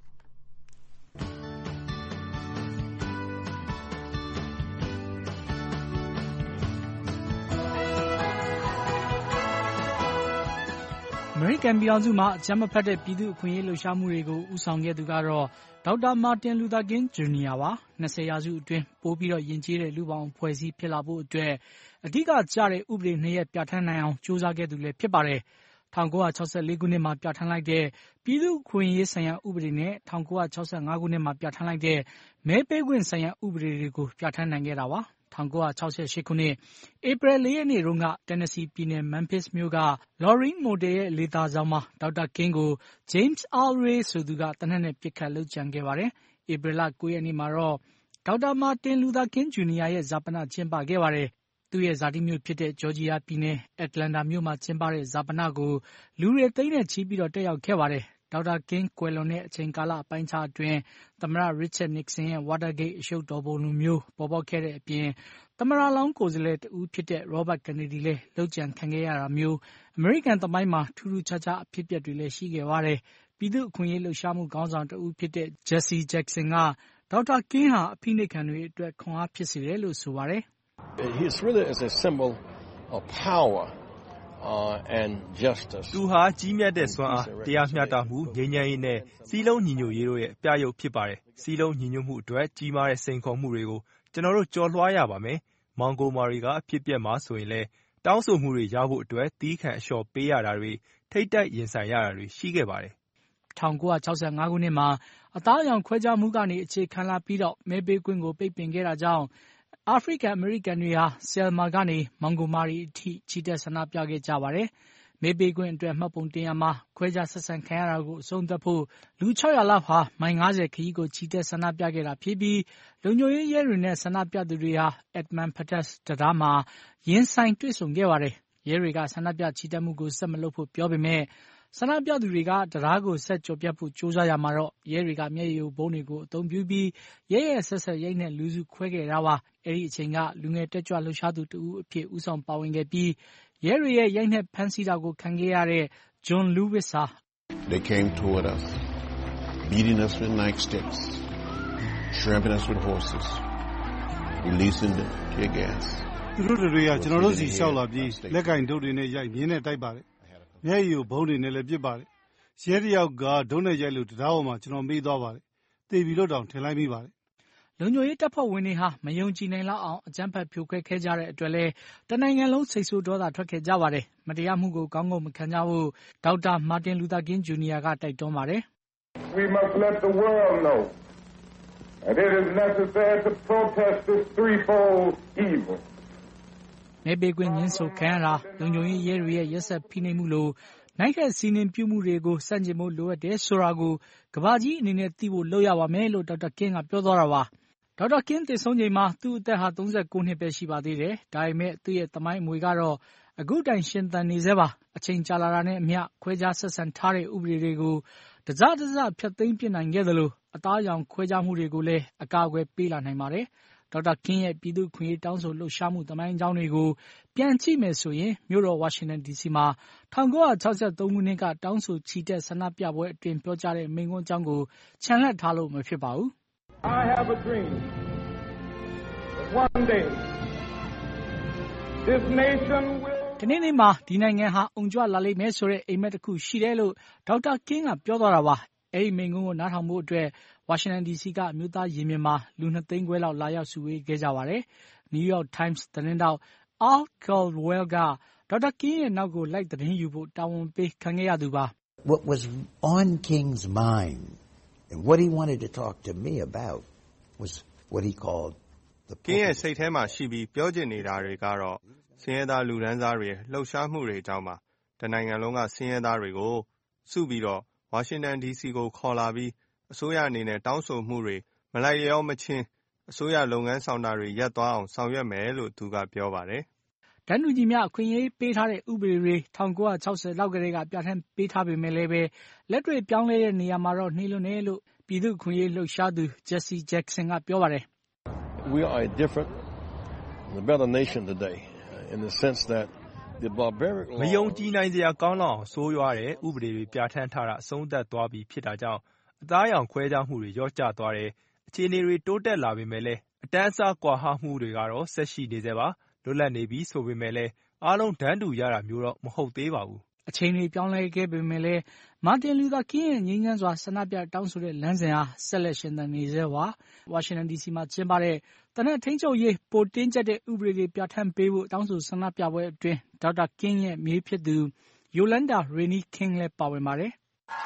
အမေရိကန်ပြည်ထောင်စုမှာအကြမ်းမဖက်တဲ့ပြည်သူ့အခွင့်အရေးလှုပ်ရှားမှုတွေကိုဦးဆောင်ခဲ့သူကတော့ဒေါက်တာမာတင်လူသာကင်းဂျူနီယာပါ20ရာစုအတွင်းပိုပြီးတော့ယဉ်ကျေးတဲ့လူပေါင်းအဖွဲ့အစည်းဖြစ်လာဖို့အတွက်အဓိကကျတဲ့ဥပဒေ2ရပ်ပြဋ္ဌာန်းနိုင်အောင်ကြိုးစားခဲ့သူလည်းဖြစ်ပါတယ်1964ခုနှစ်မှာပြဋ္ဌာန်းလိုက်တဲ့ပြည်သူ့အခွင့်အရေးဆိုင်ရာဥပဒေနဲ့1965ခုနှစ်မှာပြဋ္ဌာန်းလိုက်တဲ့မဲပေးခွင့်ဆိုင်ရာဥပဒေတွေကိုပြဋ္ဌာန်းနိုင်ခဲ့တာပါ1968ခုနှစ်ဧပြီ4ရက်နေ့တုန်းကတက်နက်ဆီပြည်နယ်မန်ဖစ်မြို့ကလော်ရင်းမိုတယ်ရဲ့လေသာဆောင်မှာဒေါက်တာကင်းကို James Earl Ray ဆိုသူကသေနတ်နဲ့ပစ်ခတ်လုပ်ကြံခဲ့ပါတယ်။ဧပြီလ9ရက်နေ့မှာတော့ဒေါက်တာမာတင်လူသာကင်းဂျူနီယာရဲ့ဈာပနကျင်းပခဲ့ပါတယ်။သူ့ရဲ့ဇာတိမြို့ဖြစ်တဲ့ဂျော်ဂျီယာပြည်နယ်အတ္တလန်တာမြို့မှာကျင်းပတဲ့ဈာပနကိုလူတွေသိန်းနဲ့ချီပြီးတော့တက်ရောက်ခဲ့ပါတယ်။ဒေါက်တာကင်းကွယ်လွန်တဲ့အချိန်ကာလအပိုင်းအခြားအတွင်းသမ္မတရစ်ချက်နစ်ဆင်ရဲ့ Watergate အရှုပ်တော်ပုံလိုမျိုးပေါ်ပေါက်ခဲ့တဲ့အပြင်သမ္မတလောင်းကိုယ်စားလှယ်တဦးဖြစ်တဲ့ Robert Kennedy လည်းလုပ်ကြံခံခဲ့ရတာမျိုးအမေရိကန်သမိုင်းမှာထူးထူးခြားခြားအဖြစ်အပျက်တွေလည်းရှိခဲ့ပါတယ်။ပြည်သူ့အခွင့်အရေးလှုပ်ရှားမှုခေါင်းဆောင်တဦးဖြစ်တဲ့ Jesse Jackson ကဒေါက်တာကင်းဟာအဖိနှိပ်ခံတွေအတွက်ခွန်အားဖြစ်စေတယ်လို့ဆိုပါတယ် He's really as a symbol of power and justice. သူဟာကြီးမြတ်တဲ့စွမ်းအားတရားမျှတမှုငြိမ်းချမ်းရေးနဲ့စီးလုံးညီညွတ်ရေးတို့ရဲ့အပြရုပ်ဖြစ်ပါတယ်စီးလုံးညီညွတ်မှုအတွက်ကြီးမားတဲ့စိန်ခေါ်မှုတွေကိုကျွန်တော်တို့ကျော်လွှားရပါမယ်မောင်ဂိုမာရီကအဖြစ်ပြက်မှာဆိုရင်လည်းတောင်းဆိုမှုတွေရဖို့အတွက်တီးခံအလျှော်ပေးရတာတွေထိတ်တိုက်ရင်ဆိုင်ရတာတွေရှိခဲ့ပါတယ် 1965 ခုနှစ်မှာအသားအရောင်ခွဲခြားမှုကနေအခြေခံလာပြီးတော့မဲပေးခွင့်ကိုပိတ်ပင်ခဲ့တာကြောင့်အာဖရိကန်အမေရိကန်တွေဟာဆယ်မာကနေမောင်ဂိုမာရီအထိချီတက်ဆန္ဒပြခဲ့ကြပါတယ်။မဲပေးခွင့်အတွက်မှတ်ပုံတင်ရမှာခွဲခြားဆက်ဆံခံရတာကိုအဆုံးသတ်ဖို့လူ600လောက်ဟာမိုင်50ခရီးကိုချီတက်ဆန္ဒပြခဲ့တာဖြစ်ပြီးလုံခြုံရေးရဲတွေနဲ့ဆန္ဒပြသူတွေဟာအက်ဒမန်ဖတ်တက်တံတားမှာရင်ဆိုင်တွေ့ဆုံခဲ့ပါတယ်။ရဲတွေကဆန္ဒပြချီတက်မှုကိုဆက်မလုပ်ဖို့ပြောပေမဲ့ဆန္ဒပြသူတွေကတရားကိုဆက်ကြော်ပြတ်ဖို့ကြိုးစားရမှာတော့ရဲတွေကမျက်ရည်ယိုဗုံးတွေကိုအသုံးပြုပြီးရဲရဲ့ဆက်ဆက်ရိတ်နဲ့လူစုခွဲခဲ့တာပါအဲ့ဒီအချိန်ကလူငယ်တက်ကြွလှုပ်ရှားသူတဦးအဖြစ်ဦးဆောင်ပါဝင်ခဲ့ပြီးရဲတွေရဲ့ရိုက်နှက်ဖမ်းဆီးတာကိုခံခဲ့ရတဲ့ John Lewis ဟာ They came toward us beating us with nightsticks trampling us with horses releasing the tear gas သူတို့တွေကကျွန်တော်တို့စီရှောက်လာပြီးလက်ကင်ဒုတ်တွေနဲ့ရိုက်မြင်းနဲ့တိုက်ပါတယ်မျက်ရည်ကိုဘုံတွေနဲ့လည်းပြစ်ပါတယ်ရဲတယောက်ကဒုတ်နဲ့ရိုက်လို့တရားပေါ်မှာကျွန်တော်မေးသွားပါတယ်တေပြီးလို့တောင်ထင်လိုက်မိပါတယ်လုံခြုံရေးတပ်ဖွဲ့ဝင်တွေဟာမယုံကြည်နိုင်လောက်အောင်အကြမ်းဖက်ဖြိုခွဲခဲ့ကြတဲ့အတွက်လည်းတနိုင်ငံလုံးစိတ်ဆိုးဒေါသထွက်ခဲ့ကြပါတယ်မတရားမှုကိုကောင်းကောင်းမခံကြဖို့ဒေါက်တာမာတင်လူသာကင်းဂျူနီယာကတိုက်တွန်းပါတယ် We must let the world know that it is necessary to protest this threefold evil မဲပေးခွင့်ညှင်းဆိုခံရတာလုံခြုံရေးရဲတွေရဲ့ရက်စက်ဖိနှိပ်မှုလိုနိုင်တဲ့စီးနှင်းပြုမှုတွေကိုစန့်ကျင်ဖို့လိုအပ်တယ်ဆိုတာကိုကမ္ဘာကြီးအနေနဲ့သိဖို့လုပ်ရပါမယ်လို့ဒေါက်တာကင်းကပြောသွားတာပါဒေါက်တာကင်းသေဆုံးချိန်မှာသူ့အသက်ဟာ39နှစ်ပဲရှိပါသေးတယ်ဒါပေမဲ့သူ့ရဲ့သမိုင်းအမွေကတော့အခုတိုင်ရှင်သန်နေသေးပါအချိန်ကြာလာတာနဲ့အမျှခွဲခြားဆက်ဆံထားတဲ့ဥပဒေတွေကိုတစတစဖျက်သိမ်းပြနိုင်ခဲ့သလိုအသားအရောင်ခွဲခြားမှုတွေကိုလည်းအကာအကွယ်ပေးလာနိုင်ပါတယ်ဒေါက်တာကင်းရဲ့ပြည်သူ့ခွင့်ရေးတောင်းဆိုလှုပ်ရှားမှုသမိုင်းကြောင်းတွေကိုပြန်ကြည့်မယ်ဆိုရင်မြို့တော်ဝါရှင်တန် DC မှာ1963ခုနှစ်ကတောင်းဆိုချီတက်ဆန္ဒပြပွဲအတွင်းပြောကြားတဲ့မိန့်ခွန်းအကြောင်းကိုခြံလှည့်ထားလို့မဖြစ်ပါဘူး I have a dream that one day this nation will ဒီနေ့မှာဒီနိုင်ငံဟာအုံကြွလာလိမ့်မယ်ဆိုတဲ့အိမ်မက်တစ်ခုရှိတယ်လို့ဒေါက်တာကင်းကပြောသွားတာပါအဲ့ဒီမိန့်ခွန်းကိုနားထောင်ဖို့အတွက်ဝါရှင်တန် DC ကအမျိုးသားရင်ပြင်မှာလူ2သိန်းခွဲလောက်လာရောက်စုဝေးခဲ့ကြပါတယ်။ New York Times သတင်းတောက် Al Caldwell ကဒေါက်တာကင်းရဲ့နောက်ကိုလိုက်သတင်းယူဖို့တာဝန်ပေးခံခဲ့ရသူပါ။ What was on King's mind and what he wanted to talk to me about was what he called the King ရဲ့စိတ်ထဲမှာရှိပြီးပြောချင်နေတာတွေကတော့ဆင်းရဲသားလူဒန်းစားတွေလှုပ်ရှားမှုတွေအကြောင်းပါ။တနိုင်ငံလုံးကဆင်းရဲသားတွေကိုစုပြီးတော့ဝါရှင်တန် DC ကိုခေါ်လာပြီးအစိုးရအနေနဲ့တောင်းဆိုမှုတွေမလိုက်လျောမချင်းအစိုးရလုပ်ငန်းဆောင်တာတွေရပ်သွားအောင်ဆောင်ရွက်မယ်လို့သူကပြောပါတယ်။တန်းတူညီမျှအခွင့်အရေးပေးထားတဲ့ဥပဒေတွေ1960လောက်ကတည်းကပြဋ္ဌာန်းပေးထားပေမဲ့လည်းပဲလက်တွေ့ပြောင်းလဲတဲ့နေရာမှာတော့နှေးလွန်းတယ်လို့ပြည်သူ့ခွင့်ရေးလှုပ်ရှားသူ Jesse Jackson ကပြောပါတယ်။ We are a different and a better nation today in the sense that the barbaric law မယုံကြည်နိုင်စရာကောင်းလောက်ဆိုးရွားတဲ့ဥပဒေတွေပြဋ္ဌာန်းထားတာအဆုံးသတ်သွားပြီဖြစ်တာကြောင့်အသားရောင်ခွဲခြားမှုတွေလျော့ကျသွားတယ်အခြေအနေတွေတိုးတက်လာပေမဲ့လည်းအတန်းအစားကွာဟမှုတွေကတော့ဆက်ရှိနေသေးပါလွတ်လပ်နေပြီဆိုပေမဲ့လည်းအားလုံးတန်းတူရတာမျိုးတော့မဟုတ်သေးပါဘူးအချိန်တွေပြောင်းလဲခဲ့ပေမဲ့လည်းမာတင်လူသာကင်းရဲ့ငြိမ်းချမ်းစွာဆန္ဒပြတောင်းဆိုတဲ့လမ်းစဉ်ဟာဆက်လက်ရှင်သန်နေသေးပါဝါရှင်တန် DC မှာကျင်းပတဲ့တနက်ထိန်ချုပ်ရေးပိုတင်းကျပ်တဲ့ဥပဒေတွေပြဋ္ဌာန်းပေးဖို့တောင်းဆိုဆန္ဒပြပွဲအတွင်းဒေါက်တာကင်းရဲ့မြေးဖြစ်သူ Yolanda Rainey King လည်းပါဝင်ပါတယ်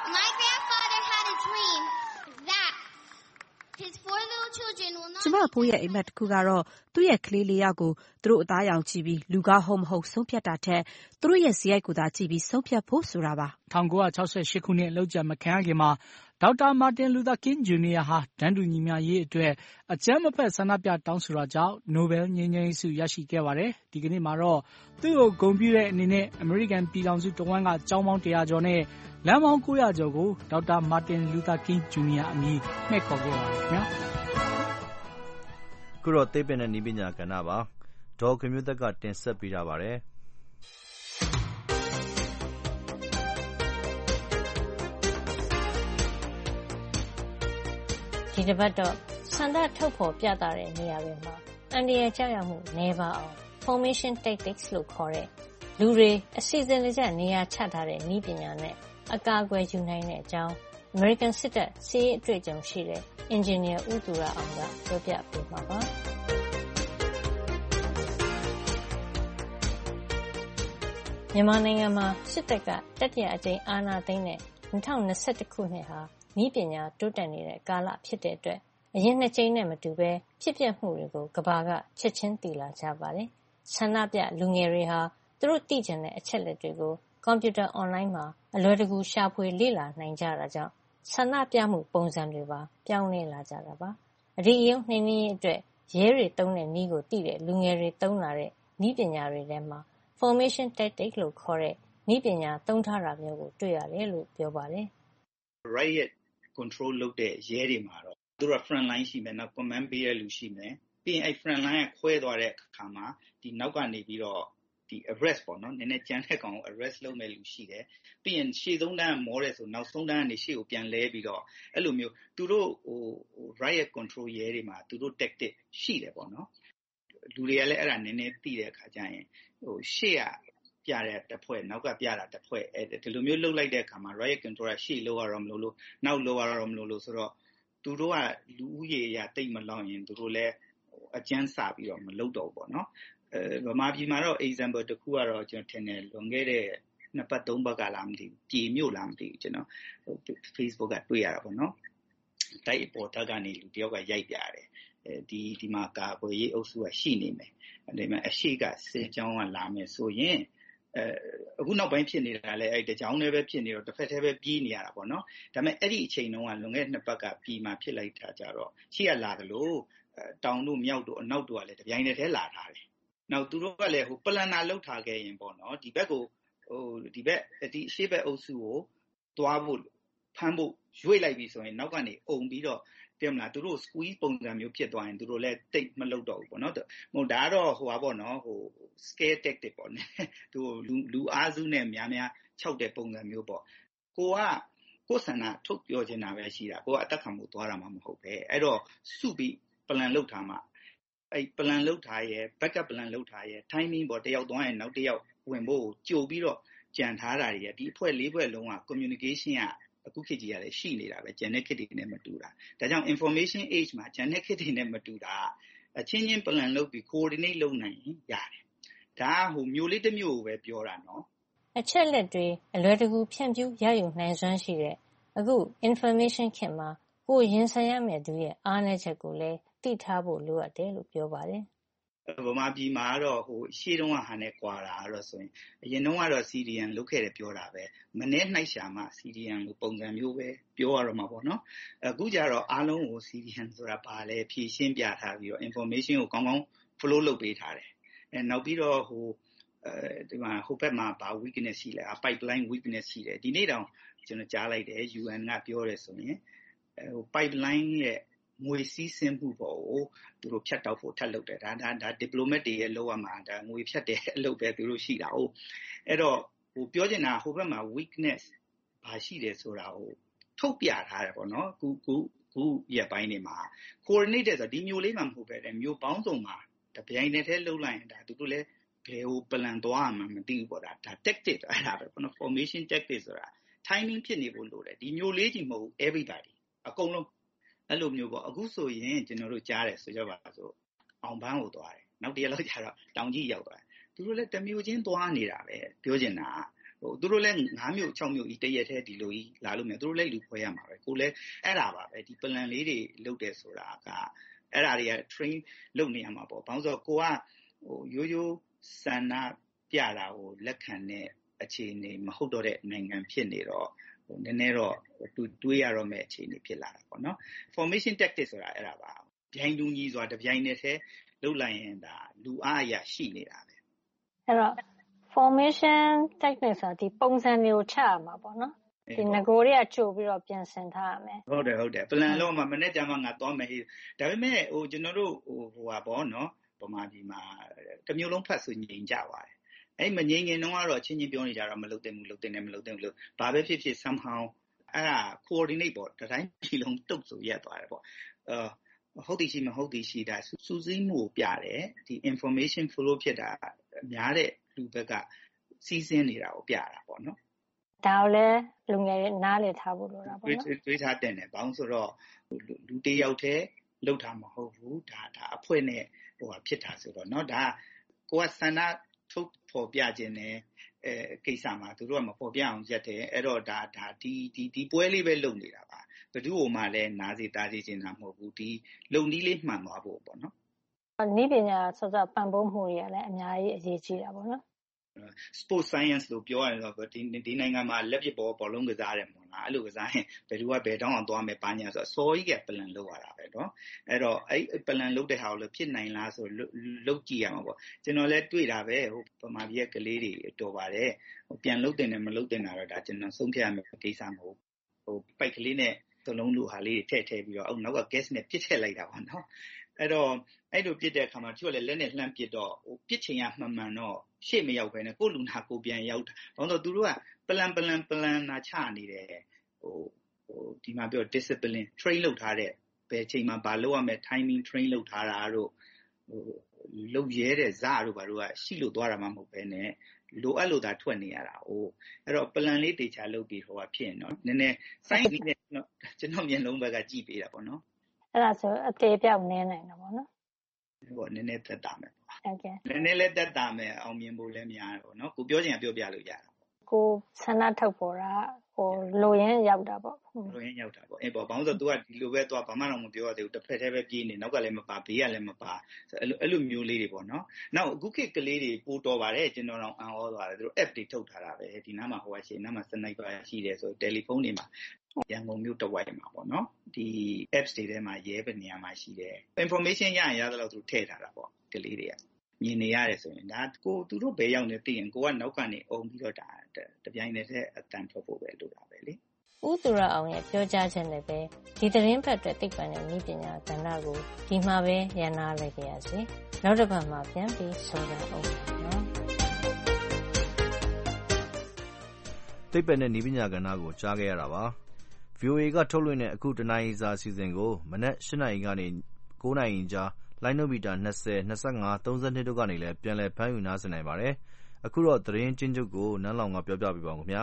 ကျမအဖိုးရဲ့အိမ်မက်တစ်ခုကတော့သူ့ရဲ့ကလေး4ယောက်ကိုသူတို့အသားရောင်ကြည့်ပြီးလူကားဟုတ်မဟုတ်ဆုံးဖြတ်တာထက်သူတို့ရဲ့ဇယိုက်ကိုသာကြည့်ပြီးဆုံးဖြတ်ဖို့ဆိုတာပါ 1968ခုနှစ်လောက်ကျမခံရခင်မှာဒေါက်တာမာတင်လူသာကင်းဂျူနီယာဟာတန်းတူညီမျှရေးအတွက်အကြမ်းမဖက်ဆန္ဒပြတောင်းဆိုတာကြောင့်နိုဘယ်ငြိမ်းချမ်းရေးဆုရရှိခဲ့ပါတယ်ဒီကနေ့မှာတော့သူ့ကိုဂုဏ်ပြုတဲ့အနေနဲ့အမေရိကန်ပြည်ထောင်စုတဝန်းကကျောင်းပေါင်း100ကျော်နဲ့လမ်းပေါင်း900ကျော်ကိုဒေါက်တာမာတင်လူသာကင်းဂျူနီယာအမည်မှဲ့ခေါ်ခဲ့ပါတယ်ခင်ဗျာခုတော့သိပ္ပံနဲ့နည်းပညာကဏ္ဍပါဒေါ်ခင်မျိုးသက်ကတင်ဆက်ပေးထားပါတယ်ဒီတစ်ပတ်တော့ဆန္ဒထုတ်ဖော်ပြသတဲ့နေရာတွေမှာအန္တရာယ်ကျရောက်မှုနည်းပါအောင် formation tactics လို့ခေါ်တဲ့လူတွေအစီအစဉ်တကျနေရာချထားတဲ့နည်းပညာနဲ့အကာအကွယ်ယူနိုင်တဲ့အကြောင်းအမေရိကန်စစ်တပ်စစ်ရေးအတွေ့အကြုံရှိတဲ့အင်ဂျင်နီယာဦးသူရအောင်ကပြောပြပေးမှာပါမြန်မာနိုင်ငံမှာစစ်တပ်ကတတိယအကြိမ်အာဏာသိမ်းတဲ့2021ခုနှစ်ဟာနည်းပညာတိုးတက်နေတဲ့ကာလဖြစ်တဲ့အတွက်အရင်နှစ်ကြိမ်နဲ့မတူဘဲဖြစ်ပျက်မှုတွေကိုကမ္ဘာကချက်ချင်းသိလာကြပါတယ်။ဆန္ဒပြလူငယ်တွေဟာသူတို့သိချင်တဲ့အချက်လက်တွေကိုကွန်ပျူတာအွန်လိုင်းမှာအလွယ်တကူရှာဖွေလေ့လာနိုင်ကြတာကြောင့်ဆန္ဒပြမှုပုံစံတွေပါပြောင်းလဲလာကြတာပါ။အဓိကရုဏ်းနှိမ်နင်းရေးအတွက်ရဲတွေသုံးတဲ့နည်းကိုသိတဲ့လူငယ်တွေသုံးလာတဲ့နည်းပညာတွေထဲမှာ formation tactic လို့ခေါ်တဲ့နည်းပညာသုံးထားတာမျိုးကိုတွေ့ရတယ်လို့ပြောပါတယ်။ riot control လုပ်တဲ့ရဲတွေမှာတော့သူတို့ front line ရှိမယ်နောက် command ပေးတဲ့လူရှိမယ်ပြီးရင်front line ကခွဲသွားတဲ့အခါမှာဒီနောက်ကနေပြီးတော့ဒီ arrest ပေါ့နော်နည်းနည်းကြမ်းတဲ့ကောင်ကို arrest လုပ်မဲ့လူရှိတယ်ပြီးရင်ရှေ့ဆုံးတန်းမောတယ်ဆိုနောက်ဆုံးတန်းကနေရှေ့ကိုပြန်လဲပြီးတော့အဲ့လိုမျိုးသူတို့riot control ရဲတွေမှာသူတို့ tactic ရှိတယ်ပေါ့နော်လူတွေကလည်းအဲ့ဒါနည်းနည်းသိတဲ့အခါကျရင်ရှေ့ကပြတဲ့တစ်ဖွဲ့နောက်ကပြတာတစ်ဖွဲ့ဒီလိုမျိုးလှုပ်လိုက်တဲ့အခါမှာ riot control ကရှေ့လောက်ရတော့မလို့နောက်လောက်ရတော့မလို့ဆိုတော့သူတို့ကလူဦးရေရတိတ်မလောက်ရင်သူတို့လည်းအကျန်းစာပြီးတော့မလုပ်တော့ဘူးပေါ့နော်ဗမာပြည်မှာတော့ example တစ်ခုကတော့ကျွန်တော်ထင်တယ်လွန်ခဲ့တဲ့2ပတ်3ပတ်ကလားမသိဘူးပြည်မြို့လားမသိဘူးကျွန်တော် Facebook ကတွေ့ရတာပေါ့နော်တိုက်အပေါ်တက်ကနေလူတယောက်ကရိုက်ပြတယ်ဒီမှာကာကွယ်ရေးအုပ်စုကရှိနေမယ်ဒါပေမဲ့အရှိကစစ်ကြောင်းကလာမယ်ဆိုရင်အခုနောက်ပိုင်းဖြစ်နေတာလည်းအဲ့တကြောင်းလည်းပဲဖြစ်နေတော့တစ်ဖက်တည်းပဲပြေးနေရတာပေါ့နော်ဒါပေမဲ့အဲ့ဒီအချိန်တုန်းကလွန်ခဲ့တဲ့2ပတ်ကပြည်မှာဖြစ်လိုက်တာကြတော့ရှေ့ကလာတယ်လို့တောင်တို့မြောက်တို့အနောက်တို့ကလည်းတပြိုင်တည်းလာထားတယ်နောက်သူတို့ကလည်းပလန်နာလောက်ထားခဲ့ရင်ပေါ့နော်ဒီဘက်ကိုဒီဘက်ဒီရှေ့ဘက်အုပ်စုကိုသွားဖို့ဖမ်းဖို့ရွေ့လိုက်ပြီဆိုရင်နောက်ကနေအုံပြီးတော့တင်မလားသူတို့ squeeze ပုံစံမျိုးဖြစ်သွားရင်သူတို့လည်းတိတ်မလုပ်တော့ဘူးပေါ့နော်ဒါကတော့ဟိုပါပေါ့နော်scare tactic ပေါ့နော်သူလူအားစုနဲ့များခြောက်တဲ့ပုံစံမျိုးပေါ့ကိုဆန္ဒထုတ်ပြောချင်တာပဲရှိတာကိုကအသက်ခံဖို့သွားတာမှမဟုတ်ပဲအဲ့တော့စုပြီး plan လုပ်ထားမှအဲ့ plan လုပ်ထားရဲ့ backup plan လုပ်ထားရဲ့ timing ပေါ့တယောက်သွားရင်နောက်တယောက်ဝင်ဖို့ကြိုပြီးတော့ကြံထားတာတွေဒီအဖွဲ့၄ဖွဲ့လုံးက communication ကအခုခေတ်ကြီးကလည်းရှိနေတာပဲကျန်တဲ့ခေတ်တွေနဲ့မတူတာဒါကြောင့် information age မှာကျန်တဲ့ခေတ်တွေနဲ့မတူတာအချင်းချင်း plan လုပ်ပြီး coordinate လုပ်နိုင်ရင်ရတယ်ဒါမျိုးလေးတစ်မျိုးကိုပဲပြောတာနော်အချက်လက်တွေအလွယ်တကူဖြန့်ဖြူးရယူနိုင်စွမ်းရှိတဲ့အခု information ခေတ်မှာကိုရင်ဆိုင်ရမယ့်သူရဲ့အားနည်းချက်ကိုလည်းသိထားဖို့လိုအပ်တယ်လို့ပြောပါတယ်ဗမာပြည်မှာကတော့ရှေ့တုန်းကဟာနဲ့ကွာတာတော့ဆိုရင်အရင်တုန်းကတော့ CDN လုပ်ခဲ့တယ်ပြောတာပဲမနေ့နှိုက်ရှာမှ CDN လို့ပုံစံမျိုးပဲပြောရတော့မှာပေါ့နော်အခုကျတော့အားလုံးကို CDN ဆိုတာဘာလဲဖြည့်ရှင်းပြထားပြီးတော့ information ကိုကောင်းကောင်း flow လုပ်ပေးထားတယ်နောက်ပြီးတော့ဒီမှာဟိုဘက်မှာဘာ weakness ရှိလဲ pipeline weakness ရှိတယ်ဒီနေ့တောင်ကျွန်တော်ကြားလိုက်တယ် UN ကပြောတယ်ဆိုရင်pipeline ရဲ့ငွေစီးဆင်းမှုပေါ်ကိုသူတို့ဖြတ်တောက်ဖို့ထပ်လုပ်တယ်ဒါ diplomat တွေရဲ့လောက်ရမှာဒါငွေဖြတ်တဲ့အလုပ်ပဲသူတို့ရှိတာဟုတ်အဲ့တော့ပြောချင်တာဟိုဘက်မှာ weakness ဘာရှိတယ်ဆိုတာကိုထုတ်ပြထားတယ်ပေါ့နော်ခုရက်ပိုင်းတွေမှာ coordinate ဆိုဒီမျိုးလေးမှမဟုတ်ပဲမျိုးပေါင်းစုံမှာတပြိုင်တည်းလှုပ်လိုက်ရင်ဒါသူတို့လည်းဘယ်ဟို plan သွားမှမသိဘူးပေါ့ဒါ tactic အဲ့ဒါပဲပေါ့နော် formation tactic ဆိုတာ timing ဖြစ်နေဖို့လိုတယ်ဒီမျိုးလေးကြီးမဟုတ် everybody အကုန်လုံးအဲ့လိုမျိုးပေါ့အခုဆိုရင်ကျွန်တော်တို့ကြားတယ်ဆိုကြပါစို့အောင်ပန်းကိုသွားတယ်နောက်တစ်ရက်လောက်ကျတော့တောင်ကြီးရောက်သွားတယ်သူတို့လည်းတစ်မျိုးချင်းသွားနေတာပဲပြောချင်တာသူတို့လည်း9မြို့6မြို့ကြီးတရက်တည်းဒီလိုကြီးလာလို့မျိုးသူတို့လည်းလူခွဲရမှာပဲကိုလည်းအဲ့ဒါပါပဲဒီ plan လေးတွေလုပ်တယ်ဆိုတာကအဲ့ဒါတွေက train လုပ်နေရမှာပေါ့ဘာလို့ဆိုတော့ကိုကရိုးရိုးစန္ဒပြတာကိုလက်ခံတဲ့အခြေအနေမဟုတ်တော့တဲ့နိုင်ငံဖြစ်နေတော့နည်းနည်းတော့တွေးရတော့မယ့်အခြေအနေဖြစ်လာတာပေါ့နော် formation tactic ဆိုတာအဲ့ဒါပါဗျိုင်းတူးကြီးဆိုတာတပြိုင်တည်းလှုပ်လိုက်ရင်ဒါလူအားအရာရှိနေတာပဲအဲ့တော့ formation tactic ဆိုတာဒီပုံစံတွေကိုချရမှာပေါ့နော်ဒီငကိုတွေကကြိုပြီးတော့ပြင်ဆင်ထားရမယ်ဟုတ်တယ် plan လုံးမှာမနေ့ကျမှငါသွားမယ်ဒါပေမဲ့ကျွန်တော်တို့ဟာပေါ့နော်ဗမာပြည်မှာတစ်မျိုးလုံးဖတ်ဆိုငြိမ်ကြပါတယ်အဲ့မငြိမ်ခင်တုန်းကတော့ချင်းချင်းပြောနေကြတော့မလုပ်သင့်ဘူးလုပ်သင့်တယ်မလုပ်သင့်ဘူးလို့ဘာပဲဖြစ်ဖြစ် somehow အဲ့ဒါ coordinate ပေါ့တိုင်းပြည်လုံးတုတ်ဆိုရက်သွားတယ်ပေါ့ဟုတ်သည်ရှိမဟုတ်သည်ရှိတာစူးစီးမှုကိုပြတယ်ဒီ information flow ဖြစ်တာများတဲ့လူဘက်ကစီးဆင်းနေတာကိုပြတာပေါ့နော်ဒါကိုလည်းလူငယ်တွေနားလည်ထားဖို့လိုတာပေါ့နော်တွေးထားတဲ့နဲ့ဘာလို့ဆိုတော့လူတယောက်တည်းလှုပ်တာမဟုတ်ဘူးဒါအဖွဲ့နဲ့ဖြစ်တာဆိုတော့เนาะဒါကိုကဆန္ဒထုတ်ဖော်ပြခြင်းနဲ့ကိစ္စမှာသူတို့ကမဖော်ပြအောင်ရက်တယ်အဲ့တော့ဒါဒီပွဲလေးပဲလုပ်နေတာပါဘယ်သူ့ဟိုမှလည်းနားစီတားစီခြင်းတာမဟုတ်ဘူးဒီလုံနီးလေးမှန်သွားဖို့ပေါ့နော်နည်းပညာဆော့ဆော့ပံ့ပိုးမှုတွေကလည်းအများကြီးအရေးကြီးတာပေါ့နော် sport science လို့ပြောရတယ်ဆိုတော့ဒီနိုင်ငံမှာလက်ပစ်ဘောလုံးကစားတယ်မို့လားအဲ့လိုကစားရင်ဘယ်သူကဘယ်တောင်းအောင်သွားမယ်ပါညာဆိုတော့စောကြီးက plan လုပ်ရတာပဲเนาะအဲ့တော့အဲ့ plan လုပ်တဲ့ဟာကိုလည်းဖြစ်နိုင်လားဆိုလုပ်ကြည့်ရမှာပေါ့ကျွန်တော်လည်းတွေ့တာပဲဟိုဗမာပြည်ကကလေးတွေတော်ပါတယ်ပြန်လုပ်တင်တယ်မလုပ်တင်တာတော့ဒါကျွန်တော်ဆုံးဖြတ်ရမယ့်ကိစ္စမဟုတ်ဟိုပိုက်ကလေးနဲ့သလုံးလိုဟာလေးတွေထည့်ပြီးတော့အောက်နောက်က gas နဲ့ပစ်ထည့်လိုက်တာပေါ့เนาะအဲ့တော့အဲ့လိုပြစ်တဲ့အခါမှာသူကလည်းလက်နဲ့လှမ်းပစ်တော့ပစ်ချင်ရမှန်မှန်တော့ရှေ့မရောက်ပဲနဲ့ကိုလူနာကိုပြန်ရောက်တာဘာလို့သူတို့ကပလန်နာချနေတယ်ဟိုဒီမှာပြော discipline train လုပ်ထားတဲ့ဘယ်ချိန်မှာဘာလုပ်ရမလဲ timing train လုပ်ထားတာတို့ဟိုလုပ်ရဲတဲ့ဇာတို့ဘာတို့ကရှိလို့သွားတာမှမဟုတ်ပဲနဲ့လိုအပ်လို့သာထွက်နေရတာ哦အဲ့တော့ plan လေးတေချာလုပ်ပြီးဟိုကဖြစ်ရင်တော့နည်းနည်း science နဲ့ကျွန်တော်မျက်လုံးဘက်ကကြည့်ပေးတာပေါ့နော်အဲ့ဒါဆိုအသေးပြောက်နည်းနိုင်တာပေါ့နော်ဟိုနည်းနည်းသက်တာမယ်ပေါ့ဟုတ်ကဲ့နည်းနည်းလေးသက်တာမယ်အောင်မြင်ဖို့လည်းများတယ်ပေါ့နော်ကိုပြောချင်တာပြောပြလို့ရတာကိုဆန္ဒထုတ်ပေါ်တာဟိုလိုရင်းရောက်တာပေါ့လိုရင်းရောက်တာပေါ့အဲ့ပေါ့ဘာလို့ဆိုတော့ तू ကဒီလိုပဲသွားဘာမှတော့မပြောရသေးဘူးတစ်ဖက်တည်းပဲပြေးနေနောက်ကလည်းမပါဘေးကလည်းမပါအဲ့လိုမျိုးလေးတွေပေါ့နော်နောက်အခုခေတ်ကလေးတွေပို့တော်ပါတယ်ကျွန်တော်တော့အံ့ဩသွားတယ်သူတို့ app တွေထုတ်ထားတာပဲဒီနားမှာဟိုကရှိနားမှာ sniper ရှိတယ်ဆိုတယ်လီဖုန်းတွေမှာရန်ကုန်မြို့တဝိုက်မှာပေါ့နော်ဒီ apps တွေထဲမှာရဲပဲနေရာမှာရှိတယ် information ရရင်ရသလောက်သူထည့်ထားတာပေါ့ကလေးတွေကမြင်နေရတယ်ဆိုရင်ဒါကိုသူတို့ဘယ်ရောက်နေသိရင်ကိုကနောက်ကနေအုံပြီးတော့ဒါတပြိုင်တည်းအတန်ထွက်ဖို့ပဲလိုတာပဲလေဦးသူရအောင်ရဲ့ပြောကြားချက်နဲ့ပဲဒီသတင်းဖတ်တဲ့သိပ္ပံနဲ့နည်းပညာကဏ္ဍကိုဒီမှာပဲရန်နာလိုက်ကြရစီနောက်တစ်ပတ်မှာပြန်ပြီးဆုံကြအောင်နော်သိပ္ပံနဲ့နည်းပညာကဏ္ဍကိုကြားခဲ့ရတာပါ VOA ကထုတ်လွှင့်တဲ့အခုတနင်္လာစာအစီအစဉ်ကိုမနက်၈ နာရီကနေ9 နာရီကြားလိုင်းနိုမီတာ20 25 32တို့ကနေလည်းပြန်လည်ဖမ်းယူနားဆင်နိုင်ပါတယ်။အခုတော့သတင်းချင်းချုပ်ကိုနန်းလောင်ကပြောပြပေးပါဦးခင်ဗျာ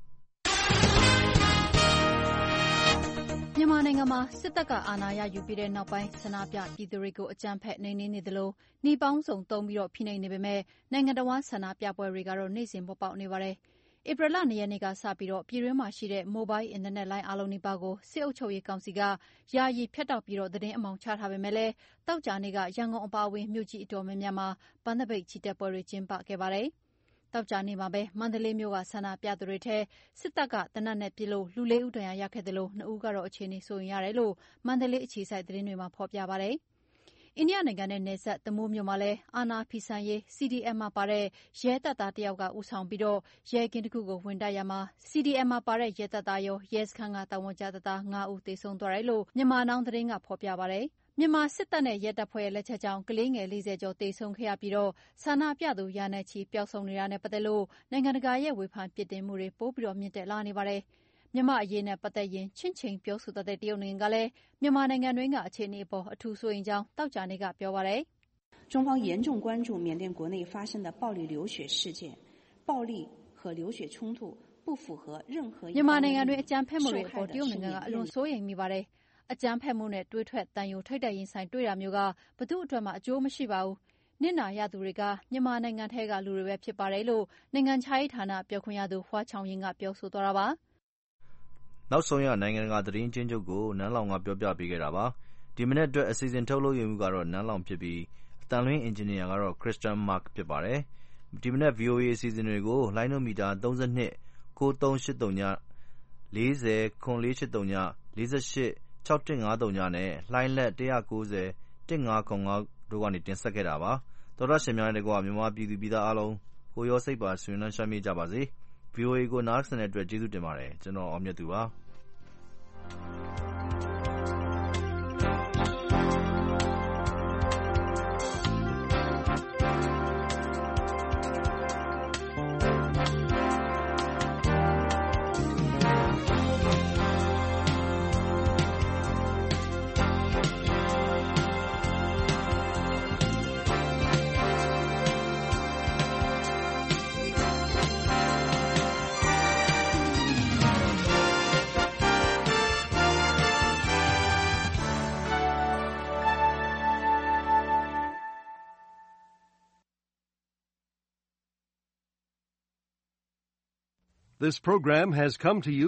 ။မြန်မာနိုင်ငံမှာစစ်တပ်ကအာဏာရယူပြီးတဲ့နောက်ပိုင်းဆန္ဒပြပြည်သူတွေကိုအကြမ်းဖက်နှိမ်နင်းနေသလိုနှီးပေါင်းစုံသုံးပြီးဖိနှိပ်နေပေမဲ့နိုင်ငံတော်ဝန်ဆန္ဒပြပွဲတွေကတော့နေ့စဉ်ပေါ်ပေါက်နေပါတယ်။ဧပြီလ2 ရက်နေ့ကစပြီးပြည်တွင်းမှာရှိတဲ့မိုဘိုင်းအင်တာနက်လိုင်းအားလုံးနီးပါးကိုစစ်အုပ်ချုပ်ရေးကောင်စီကယာယီဖြတ်တောက်ပြီးသတင်းအမှောင်ချထားပေမဲ့လည်းသောကြာနေ့ကရန်ကုန်အပါအဝင်မြို့ကြီးအတော်များများမှာပန်းသပိတ်ချီတက်ပွဲတွေကျင်းပခဲ့ပါတယ်။သောကြာနေ့မှာပဲမန္တလေးမြို့ကဆန္ဒပြသူတွေထဲစစ်တပ်ကသေနတ်နဲ့ပစ်လို့လူ4ဦးဒဏ်ရာရခဲ့တယ်လို့2ဦးကတော့အခြေအနေဆိုရင်ရတယ်လို့မန္တလေးအခြေစိုက်သတင်းတွေမှာဖော်ပြပါတယ်။အိန္ဒိယနိုင်ငံနဲ့နယ်စပ်တမူးမြို့မှာလည်းအာဏာဖီဆန်ရေး CDM မှာပါတဲ့ရဲတပ်သားတယောက်ကဦးဆောင်ပြီးရဲကင်းတစ်ခုကိုဝင်တိုက်ရမှာ CDM မှာပါတဲ့ရဲတပ်သားရောရဲစခန်းကတာဝန်ကျတပ်သား5ဦးသေဆုံးသွားတယ်လို့မြန်မာနောင်သတင်းကဖော်ပြပါတယ်။မြန်မာစစ်တပ်နဲ့ရဲတပ်ဖွဲ့ရဲ့လက်ချက်ကြောင့်ကလေးငယ်40ကျော်သေဆုံးခဲ့ရပြီးဆန္ဒပြသူရာနဲ့ချီပျောက်ဆုံးနေတာနဲ့ပတ်သက်လို့နိုင်ငံတကာရဲ့ဝေဖန်ပြစ်တင်မှုတွေပိုပြီးမြင့်တက်လာနေပါတယ်။မြန်မာအရေးနဲ့ပတ်သက်ရင်ချင့်ချိန်ပြောဆိုတတ်တဲ့တရုတ်နိုင်ငံကလည်းမြန်မာနိုင်ငံတွင်းကအခြေအနေအပေါ်အထူးစိုးရိမ်ကြောင်းသောကြာနေ့ကပြောပါတယ်။中方严重关注缅甸国内发生的暴力流血事件，暴力和流血冲突不符合任何မြန်မာနိုင်ငံတွင်အကြမ်းဖက်မှုတွေအပေါ်တရုတ်နိုင်ငံကအလွန်စိုးရိမ်မိပါတယ်။အကြမ်းဖက်မှုနဲ့တွေးထွက်တန်ယိုထိတ်တဲ့ရင်ဆိုင်တွေ့တာမျိုးကဘသူ့အတွက်မှအကျိုးမရှိပါဘူး။နစ်နာရသူတွေကမြန်မာနိုင်ငံထဲကလူတွေပဲဖြစ်ပါတယ်လို့နိုင်ငံခြားရေးဌာနပြောခွင့်ရသူဟွာချောင်ရင်ကပြောဆိုသွားတာပါ။နောက်ဆုံးရနိုင်ငံတကာသတင်းချင်းချုပ်ကိုနန်းလောင်ကပြောပြပေးခဲ့တာပါ။ဒီမနက်အတွက်အစီအစဉ်ထုတ်လုပ်ရမှုကတော့နန်းလောင်ဖြစ်ပြီးအတန်လွင်းအင်ဂျင်နီယာကတော့ Christian Mark ဖြစ်ပါတယ်။ဒီမနက် VOA အစီအစဉ်တွေကိုလိုင်းနိုမီတာ32 9383 40 0483 48 6153 နဲ့လှိုင်းလက်190 1505တို့ကနေတင်ဆက်ခဲ့တာပါ။သောတရှင်များနဲ့တကွမြန်မာပြည်သူပြည်သားအားလုံးကိုရောစိတ်ပါဆွေးနွေးရှမ်းမြေ့ကြပါစေ။ VOA ကိုနားဆင်တဲ့အတွက်ကျေးဇူးတင်ပါတယ်။ကျွန်တော်အောင်မြတ်သူပါ။ This program has come to you